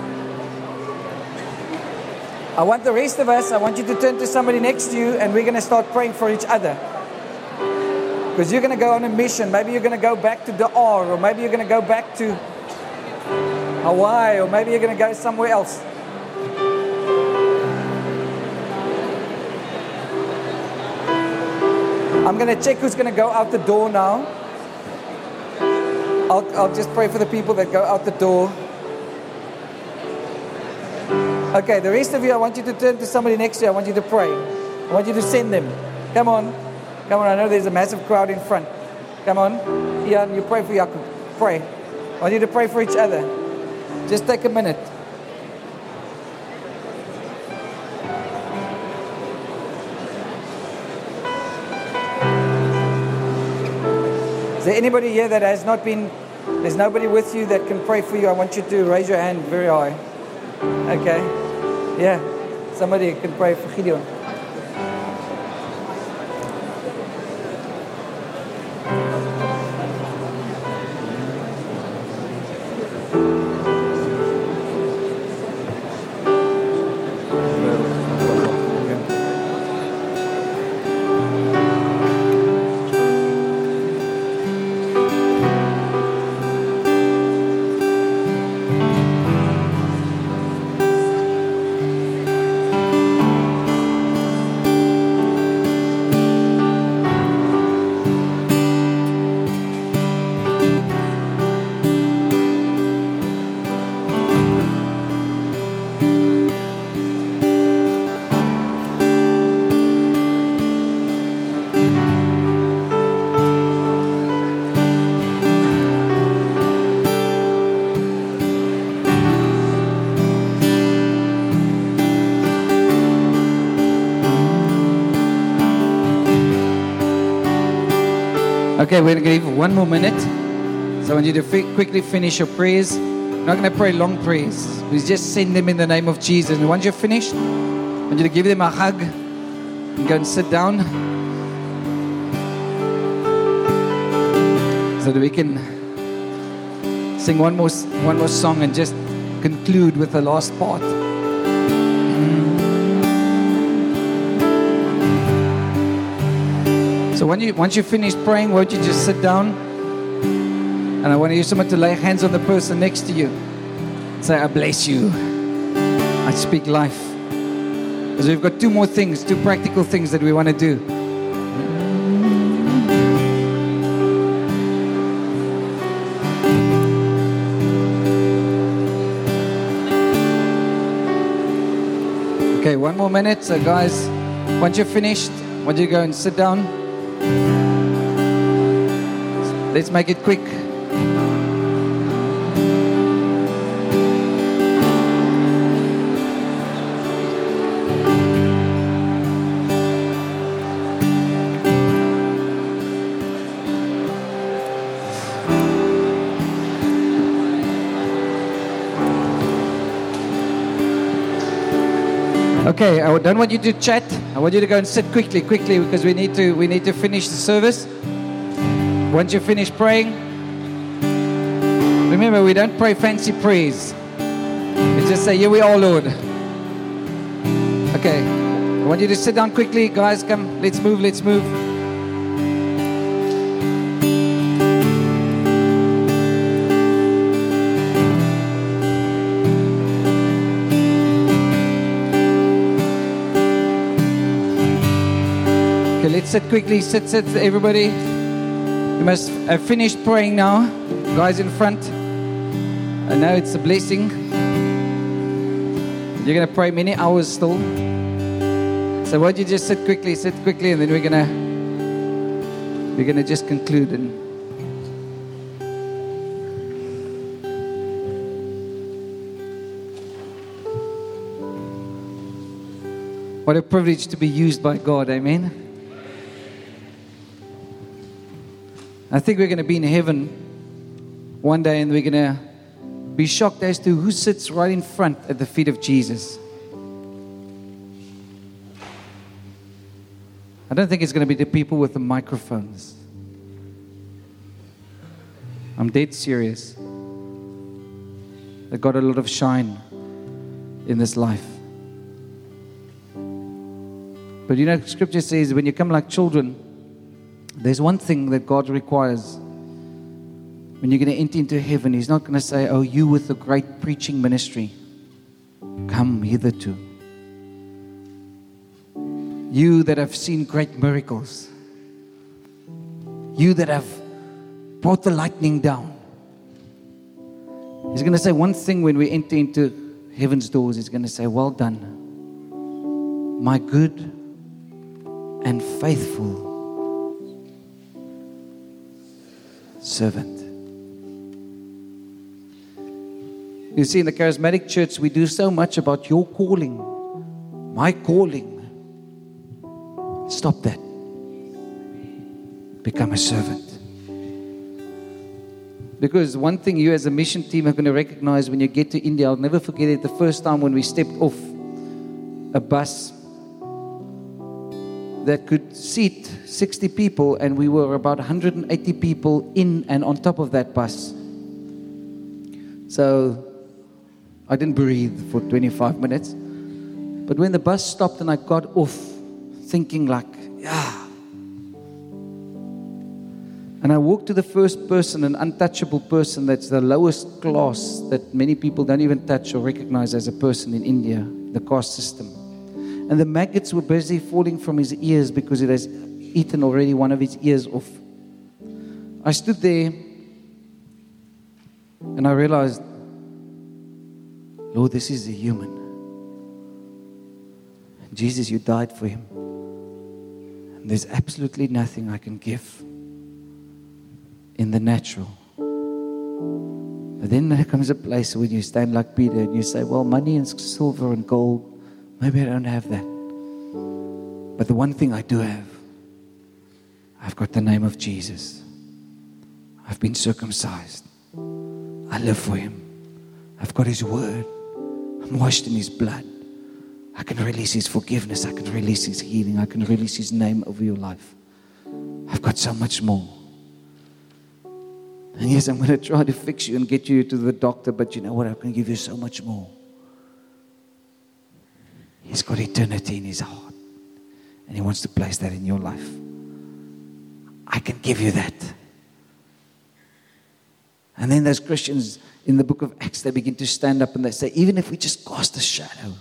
I want the rest of us, I want you to turn to somebody next to you and we're going to start praying for each other. Because you're going to go on a mission. Maybe you're going to go back to DR, or maybe you're going to go back to Hawaii, or maybe you're going to go somewhere else. I'm going to check who's going to go out the door now. I'll just pray for the people that go out the door. Okay, the rest of you, I want you to turn to somebody next to you. I want you to pray. I want you to send them. Come on. I know there's a massive crowd in front. Come on. Ian, you pray for Jacob. Pray. I want you to pray for each other. Just take a minute. Is there anybody here that has not been, there's nobody with you that can pray for you? I want you to raise your hand very high. Okay. Yeah. Somebody can pray for Gideon. Okay, we're going to give 1 more minute. So I want you to quickly finish your prayers. We're not going to pray long prayers. We just send them in the name of Jesus. And once you're finished, I want you to give them a hug and go and sit down so that we can sing one more song and just conclude with the last part. So once you finish praying, won't you just sit down? And I want you someone to lay hands on the person next to you. Say, I bless you. I speak life. Because we've got 2 more things, 2 practical things that we want to do. Okay, 1 more minute. So guys, once you're finished, I want you to go and sit down. Let's make it quick. Okay, I don't want you to chat. I want you to go and sit quickly, because we need to finish the service. Once you finish praying, remember, we don't pray fancy prayers. We just say, here we are, Lord. Okay, I want you to sit down quickly. Guys, come, let's move. Okay, let's sit quickly. Sit, everybody. You must have finished praying now. Guys in front. I know it's a blessing. You're going to pray many hours still. So why don't you just sit quickly, and then we're going to just conclude. And what a privilege to be used by God. Amen. I think we're going to be in heaven one day, and we're going to be shocked as to who sits right in front at the feet of Jesus. I don't think it's going to be the people with the microphones. I'm dead serious. They got a lot of shine in this life. But you know, Scripture says when you come like children, there's one thing that God requires. When you're going to enter into heaven, He's not going to say, oh, you with the great preaching ministry, come hitherto. You that have seen great miracles. You that have brought the lightning down. He's going to say one thing when we enter into heaven's doors. He's going to say, well done, my good and faithful servant. You see, in the charismatic church, we do so much about your calling, my calling. Stop that. Become a servant. Because one thing you as a mission team are going to recognize when you get to India, I'll never forget it, the first time when we stepped off a bus that could seat 60 people, and we were about 180 people in and on top of that bus. So I didn't breathe for 25 minutes. But when the bus stopped and I got off, thinking like, yeah. And I walked to the first person, an untouchable person that's the lowest class that many people don't even touch or recognize as a person in India, the caste system. And the maggots were busy falling from his ears because it has eaten already one of his ears off. I stood there and I realized, Lord, this is a human. Jesus, you died for him. And there's absolutely nothing I can give in the natural. But then there comes a place when you stand like Peter and you say, well, money and silver and gold, maybe I don't have that. But the one thing I do have, I've got the name of Jesus. I've been circumcised. I live for him. I've got his word. I'm washed in his blood. I can release his forgiveness. I can release his healing. I can release his name over your life. I've got so much more. And yes, I'm going to try to fix you and get you to the doctor, but you know what? I'm going to give you so much more. He's got eternity in his heart. And he wants to place that in your life. I can give you that. And then those Christians in the book of Acts, they begin to stand up and they say, even if we just cast a shadow,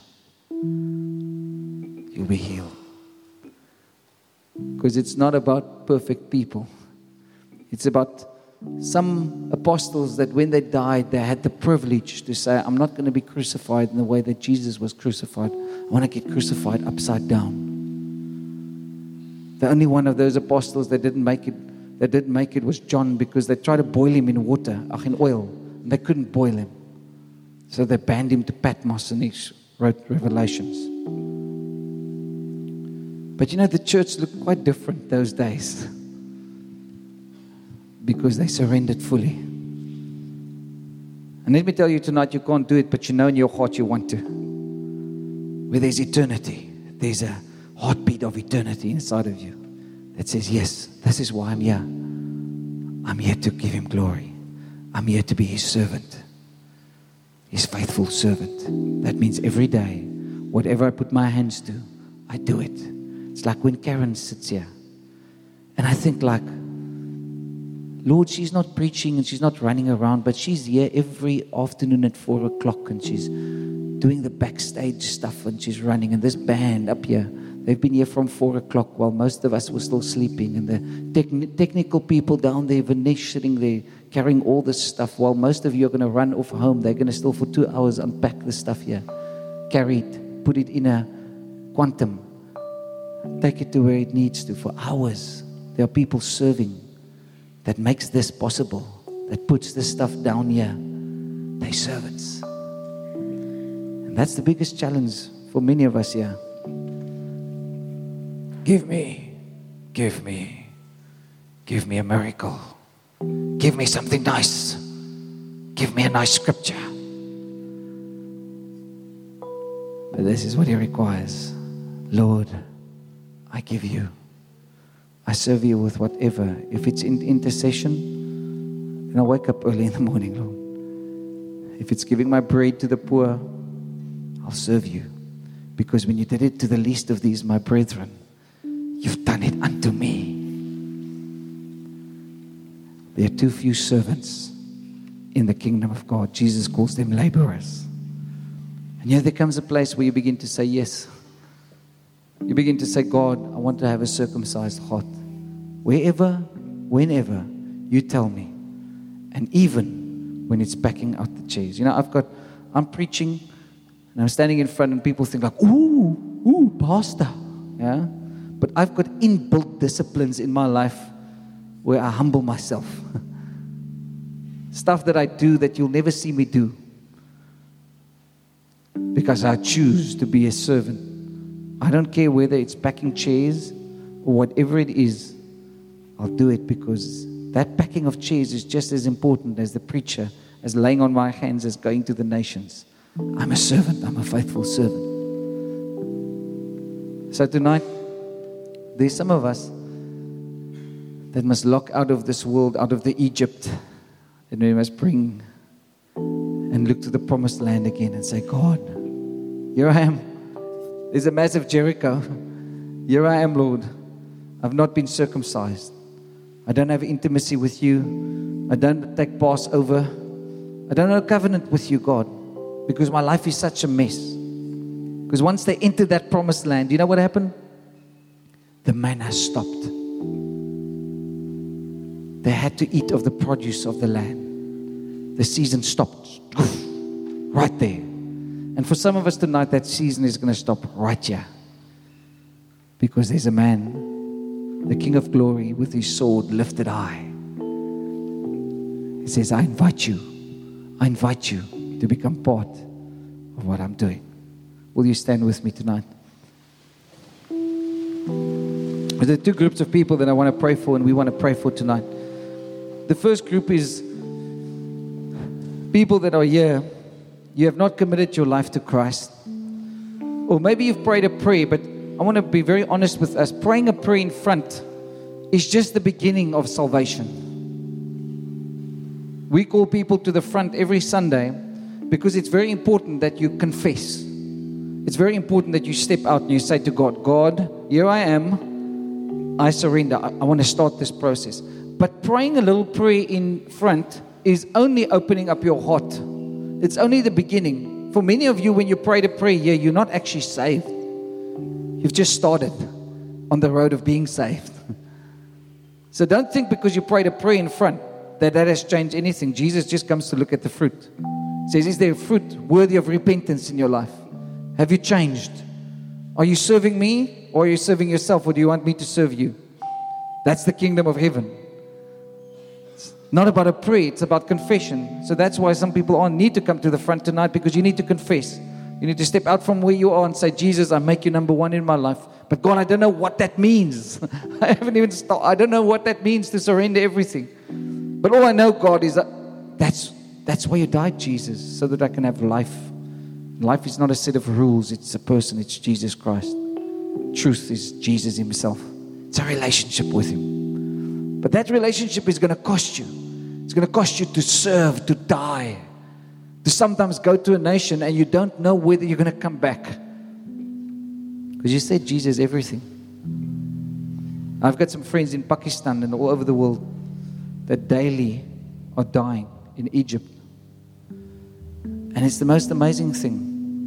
you'll be healed. Because it's not about perfect people. It's about some apostles that when they died, they had the privilege to say, I'm not going to be crucified in the way that Jesus was crucified. I want to get crucified upside down. The only one of those apostles that didn't make it was John, because they tried to boil him in water, in oil, and they couldn't boil him. So they banned him to Patmos, and he wrote Revelations. But you know, the church looked quite different those days because they surrendered fully. And let me tell you tonight, you can't do it, but you know in your heart you want to. Where there's eternity, there's a heartbeat of eternity inside of you that says, yes, this is why I'm here. I'm here to give him glory. I'm here to be his servant, his faithful servant. That means every day, whatever I put my hands to, I do it. It's like when Karen sits here and I think like, Lord, she's not preaching and she's not running around, but she's here every afternoon at 4 o'clock and she's doing the backstage stuff and she's running. And this band up here, they've been here from 4 o'clock while most of us were still sleeping. And the technical people down there, Vinesh sitting there carrying all this stuff while most of you are going to run off home. They're going to still for 2 hours unpack the stuff here, carry it, put it in a quantum, take it to where it needs to for hours. There are people serving that makes this possible, that puts this stuff down here. They're servants. And that's the biggest challenge for many of us here. Give me a miracle. Give me something nice. Give me a nice scripture. But this is what he requires. Lord, I give you. I serve you with whatever. If it's in intercession, and I wake up early in the morning, Lord. If it's giving my bread to the poor, I'll serve you. Because when you did it to the least of these, my brethren, you've done it unto me. There are too few servants in the kingdom of God. Jesus calls them laborers. And there comes a place where you begin to say yes. You begin to say, God, I want to have a circumcised heart. Wherever, whenever you tell me. And even when it's packing out the chairs. You know, I'm preaching and I'm standing in front and people think like, ooh, pastor. Yeah. But I've got inbuilt disciplines in my life where I humble myself. Stuff that I do that you'll never see me do. Because I choose to be a servant. I don't care whether it's packing chairs or whatever it is. I'll do it because That packing of chairs is just as important as the preacher, as laying on my hands, as going to the nations. I'm a servant. I'm a faithful servant. So tonight, there's some of us that must lock out of this world, out of the Egypt, and we must bring and look to the promised land again and say, God, here I am. There's a massive Jericho. Here I am, Lord. I've not been circumcised. I don't have intimacy with you. I don't take Passover. I don't have a covenant with you, God, because my life is such a mess. Because once they entered that promised land, you know what happened? The manna stopped. They had to eat of the produce of the land. The season stopped. Right there. And for some of us tonight, that season is going to stop right here. Because there's a man, the King of Glory, with his sword lifted high. He says, I invite you to become part of what I'm doing. Will you stand with me tonight? There are two groups of people that I want to pray for, and we want to pray for tonight. The first group is people that are here. You have not committed your life to Christ. Or maybe you've prayed a prayer, but I want to be very honest with us. Praying a prayer in front is just the beginning of salvation. We call people to the front every Sunday because it's very important that you confess. It's very important that you step out and you say to God, God, here I am. I surrender. I want to start this process. But praying a little prayer in front is only opening up your heart. It's only the beginning. For many of you, when you prayed a prayer here, you're not actually saved. You've just started on the road of being saved. So don't think because you prayed a prayer in front that has changed anything. Jesus just comes to look at the fruit. He says, is there fruit worthy of repentance in your life? Have you changed? Are you serving me or are you serving yourself, or do you want me to serve you? That's the kingdom of heaven. It's not about a prayer, it's about confession. So that's why some people need to come to the front tonight, because you need to confess. You need to step out from where you are and say, Jesus, I make you number one in my life. But God, I don't know what that means. I haven't even started. I don't know what that means to surrender everything. But all I know, God, is that's why you died, Jesus, so that I can have life. Life is not a set of rules. It's a person. It's Jesus Christ. Truth is Jesus himself. It's a relationship with him. But that relationship is going to cost you. It's going to cost you to serve, to die, to sometimes go to a nation and you don't know whether you're going to come back. Because you said Jesus everything. I've got some friends in Pakistan and all over the world that daily are dying in Egypt. And it's the most amazing thing.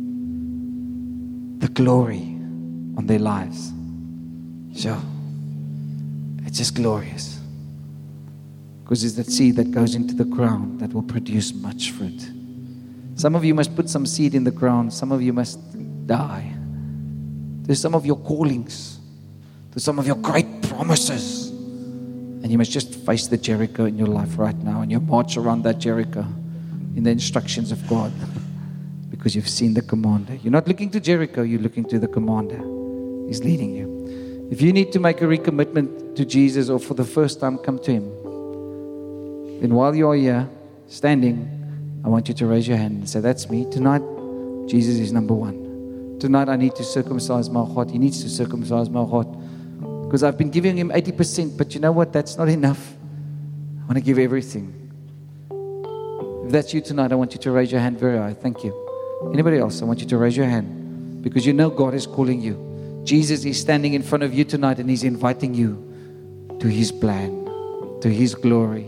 The glory on their lives. Sure. It's just glorious. Because it's that seed that goes into the ground that will produce much fruit. Some of you must put some seed in the ground. Some of you must die. There's some of your callings. There's some of your great promises. And you must just face the Jericho in your life right now. And you march around that Jericho in the instructions of God. Because you've seen the commander. You're not looking to Jericho, you're looking to the commander. He's leading you. If you need to make a recommitment to Jesus, or for the first time come to him, then while you are here standing, I want you to raise your hand and say, that's me. Tonight, Jesus is number one. Tonight I need to circumcise my heart. He needs to circumcise my heart. Because I've been giving him 80%, but you know what? That's not enough. I want to give everything. If that's you tonight, I want you to raise your hand very high. Thank you. Anybody else? I want you to raise your hand, because you know God is calling you. Jesus is standing in front of you tonight, and he's inviting you to his plan, to his glory,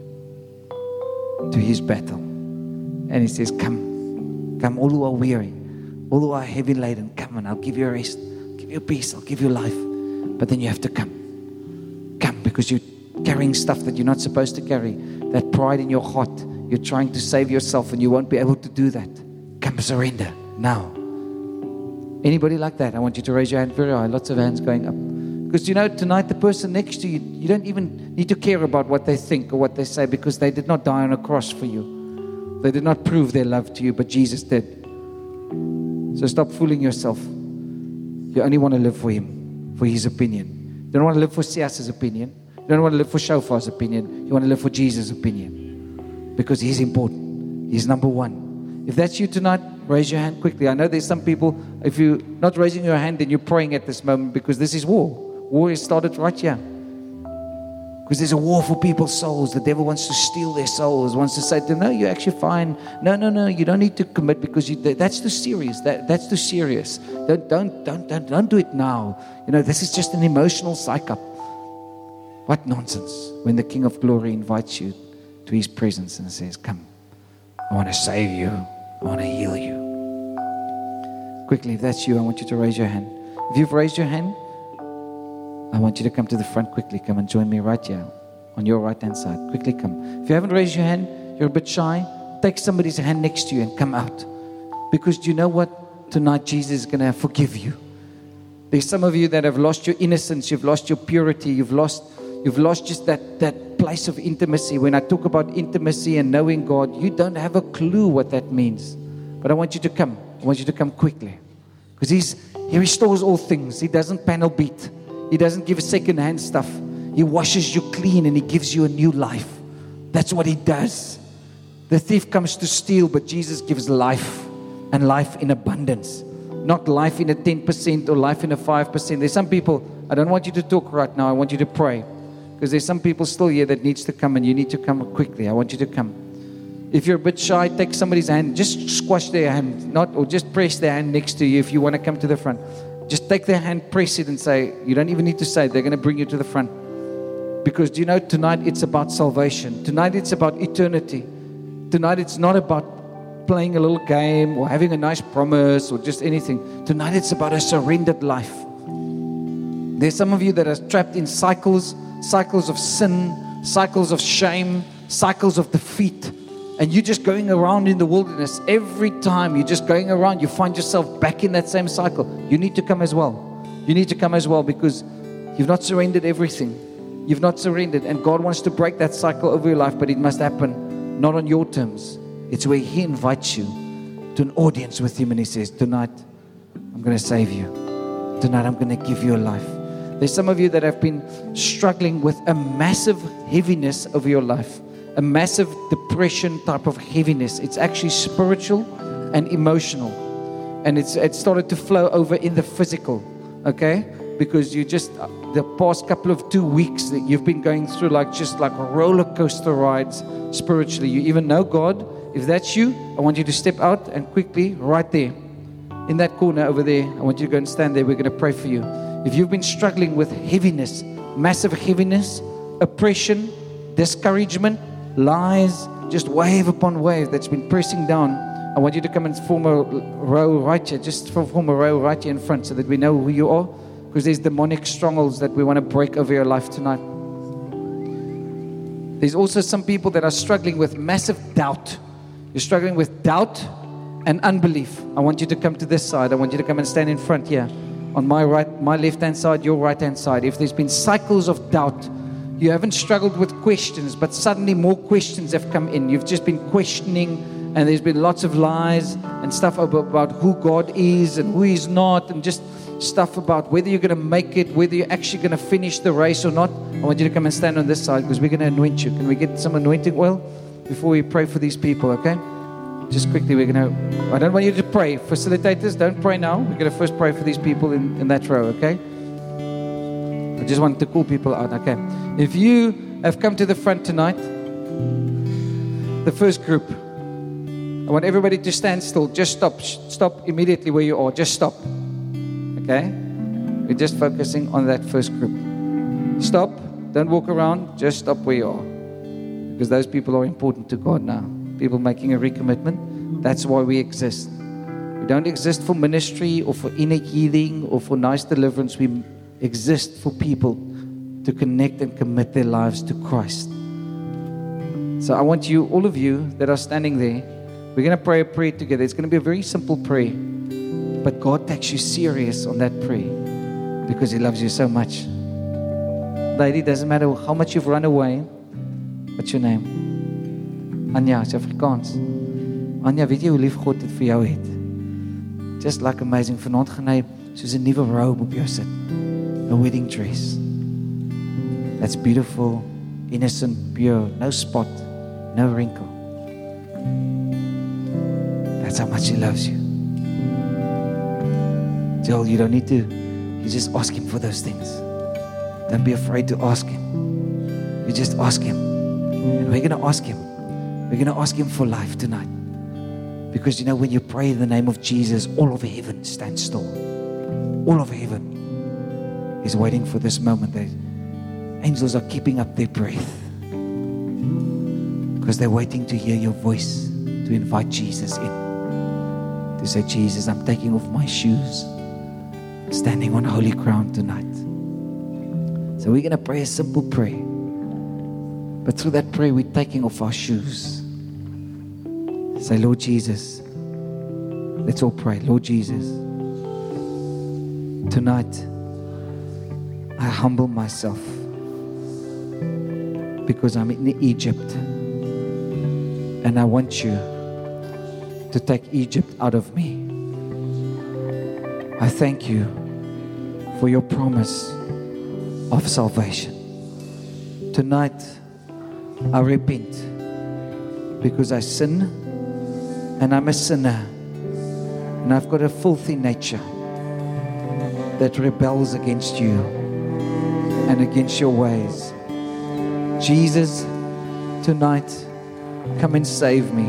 to his battle. And he says, come, all who are weary, all who are heavy laden, come and I'll give you a rest, I'll give you peace, I'll give you life. But then you have to come, because you're carrying stuff that you're not supposed to carry. That pride in your heart, you're trying to save yourself and you won't be able to do that. Come, surrender now. Anybody like that? I want you to raise your hand very high. Lots of hands going up. Because you know, tonight the person next to you, you don't even need to care about what they think or what they say, because they did not die on a cross for you. They did not prove their love to you, but Jesus did. So stop fooling yourself. You only want to live for him, for his opinion. You don't want to live for Sias's opinion. You don't want to live for Shofar's opinion. You want to live for Jesus' opinion. Because He's important. He's number one. If that's you tonight, raise your hand quickly. I know there's some people, if you're not raising your hand, then you're praying at this moment because this is war. War has started right here. Because there's a war for people's souls. The devil wants to steal their souls, wants to say to them, no, you're actually fine. No, you don't need to commit because that's too serious. That's too serious. Don't do it now. This is just an emotional psych-up. What nonsense when the King of Glory invites you to His presence and says, come, I want to save you. I want to heal you. Quickly, if that's you, I want you to raise your hand. If you've raised your hand, I want you to come to the front quickly. Come and join me right here on your right-hand side. Quickly come. If you haven't raised your hand, you're a bit shy, take somebody's hand next to you and come out. Because do you know what? Tonight, Jesus is going to forgive you. There's some of you that have lost your innocence. You've lost your purity. You've lost just that place of intimacy. When I talk about intimacy and knowing God, you don't have a clue what that means. But I want you to come. I want you to come quickly. Because He restores all things. He doesn't panel beat. He doesn't give second-hand stuff. He washes you clean and He gives you a new life. That's what He does. The thief comes to steal, but Jesus gives life, and life in abundance. Not life in a 10% or life in a 5%. There's some people, I don't want you to talk right now. I want you to pray. Because there's some people still here that needs to come, and you need to come quickly. I want you to come. If you're a bit shy, take somebody's hand. Just squash their hand, or just press their hand next to you if you want to come to the front. Just take their hand, press it, and say, you don't even need to say it. They're going to bring you to the front. Because do you know, tonight it's about salvation. Tonight it's about eternity. Tonight it's not about playing a little game or having a nice promise or just anything. Tonight it's about a surrendered life. There's some of you that are trapped in cycles of sin, cycles of shame, cycles of defeat. And you're just going around in the wilderness. Every time you're just going around, you find yourself back in that same cycle. You need to come as well. You need to come as well because you've not surrendered everything. You've not surrendered. And God wants to break that cycle over your life, but it must happen not on your terms. It's where He invites you to an audience with Him and He says, tonight, I'm going to save you. Tonight, I'm going to give you a life. There's some of you that have been struggling with a massive heaviness over your life. A massive depression type of heaviness. It's actually spiritual and emotional. And it started to flow over in the physical. Okay? Because you just, the past couple of 2 weeks that you've been going through like roller coaster rides spiritually. You even know God. If that's you, I want you to step out and quickly, right there, in that corner over there, I want you to go and stand there. We're going to pray for you. If you've been struggling with heaviness, massive heaviness, oppression, discouragement, lies, just wave upon wave that's been pressing down, I want you to come and form a row right here. Just form a row right here in front so that we know who you are. Because there's demonic strongholds that we want to break over your life tonight. There's also some people that are struggling with massive doubt. You're struggling with doubt and unbelief. I want you to come to this side. I want you to come and stand in front here. On my right, my left-hand side, your right-hand side. If there's been cycles of doubt, you haven't struggled with questions, but suddenly more questions have come in. You've just been questioning, and there's been lots of lies and stuff about who God is and who He's not, and just stuff about whether you're going to make it, whether you're actually going to finish the race or not. I want you to come and stand on this side because we're going to anoint you. Can we get some anointing oil before we pray for these people, okay? Just quickly, I don't want you to pray. Facilitators, don't pray now. We're going to first pray for these people in that row, okay? I just want to call people out, okay? If you have come to the front tonight, the first group, I want everybody to stand still. Just stop. Stop immediately where you are. Just stop. Okay? We're just focusing on that first group. Stop. Don't walk around. Just stop where you are. Because those people are important to God now. People making a recommitment. That's why we exist. We don't exist for ministry or for inner healing or for nice deliverance. We exist for people to connect and commit their lives to Christ. So I want you, all of you that are standing there, we're going to pray a prayer together. It's going to be a very simple prayer. But God takes you serious on that prayer because He loves you so much. Lady, doesn't matter how much you've run away. What's your name? Anya, it's Afrikaans. Anya, weet jy hoe lief God dit vir jou het? Just like amazing. Vanaand gaan hy soos 'n nuwe robe op jou sit. A wedding dress. that's beautiful, innocent, pure, no spot, no wrinkle. That's how much He loves you. Joel, you don't need to. You just ask Him for those things. Don't be afraid to ask Him. You just ask Him. And we're going to ask Him. We're going to ask Him for life tonight. Because you know, when you pray in the name of Jesus, all of heaven stands still. All of heaven is waiting for this moment. The angels are keeping up their breath because they're waiting to hear your voice, to invite Jesus in. To say, Jesus, I'm taking off my shoes, standing on holy ground tonight. So we're going to pray a simple prayer. But through that prayer, we're taking off our shoes. Say, Lord Jesus, let's all pray. Lord Jesus, tonight, I humble myself because I'm in Egypt and I want you to take Egypt out of me. I thank you for your promise of salvation. Tonight, I repent because I sin and I'm a sinner and I've got a filthy nature that rebels against you and against your ways. Jesus, tonight, come and save me.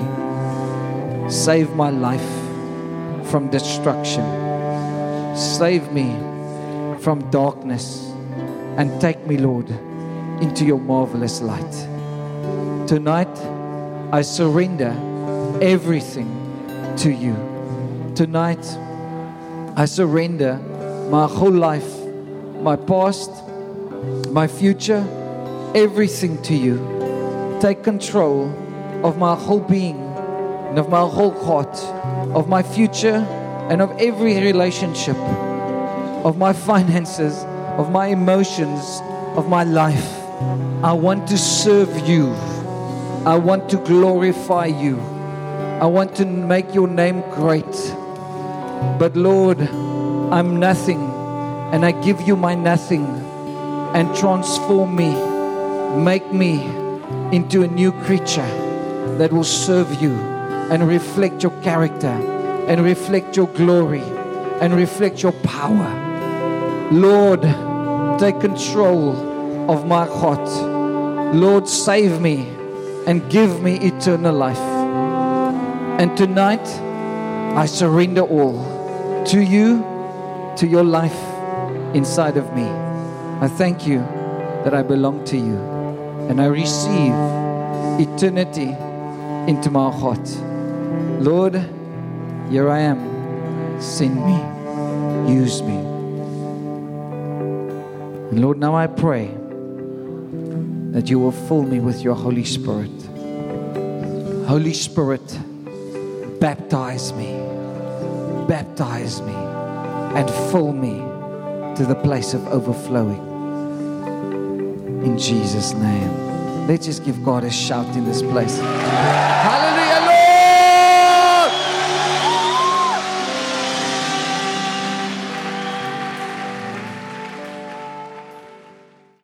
Save my life from destruction. Save me from darkness and take me, Lord, into your marvelous light. Tonight, I surrender everything to you. Tonight, I surrender my whole life, my past, my future, everything to you. Take control of my whole being and of my whole heart, of my future and of every relationship, of my finances, of my emotions, of my life. I want to serve you. I want to glorify you. I want to make your name great. But Lord, I'm nothing, and I give you my nothing, and transform me, make me into a new creature that will serve you and reflect your character and reflect your glory and reflect your power. Lord, take control of my heart. Lord, save me and give me eternal life. And tonight, I surrender all to you, to your life inside of me. I thank you that I belong to you and I receive eternity into my heart. Lord, here I am. Send me. Use me. And Lord, now I pray that you will fill me with your Holy Spirit. Holy Spirit, baptize me and fill me to the place of overflowing. In Jesus' name. Let's just give God a shout in this place. Hallelujah.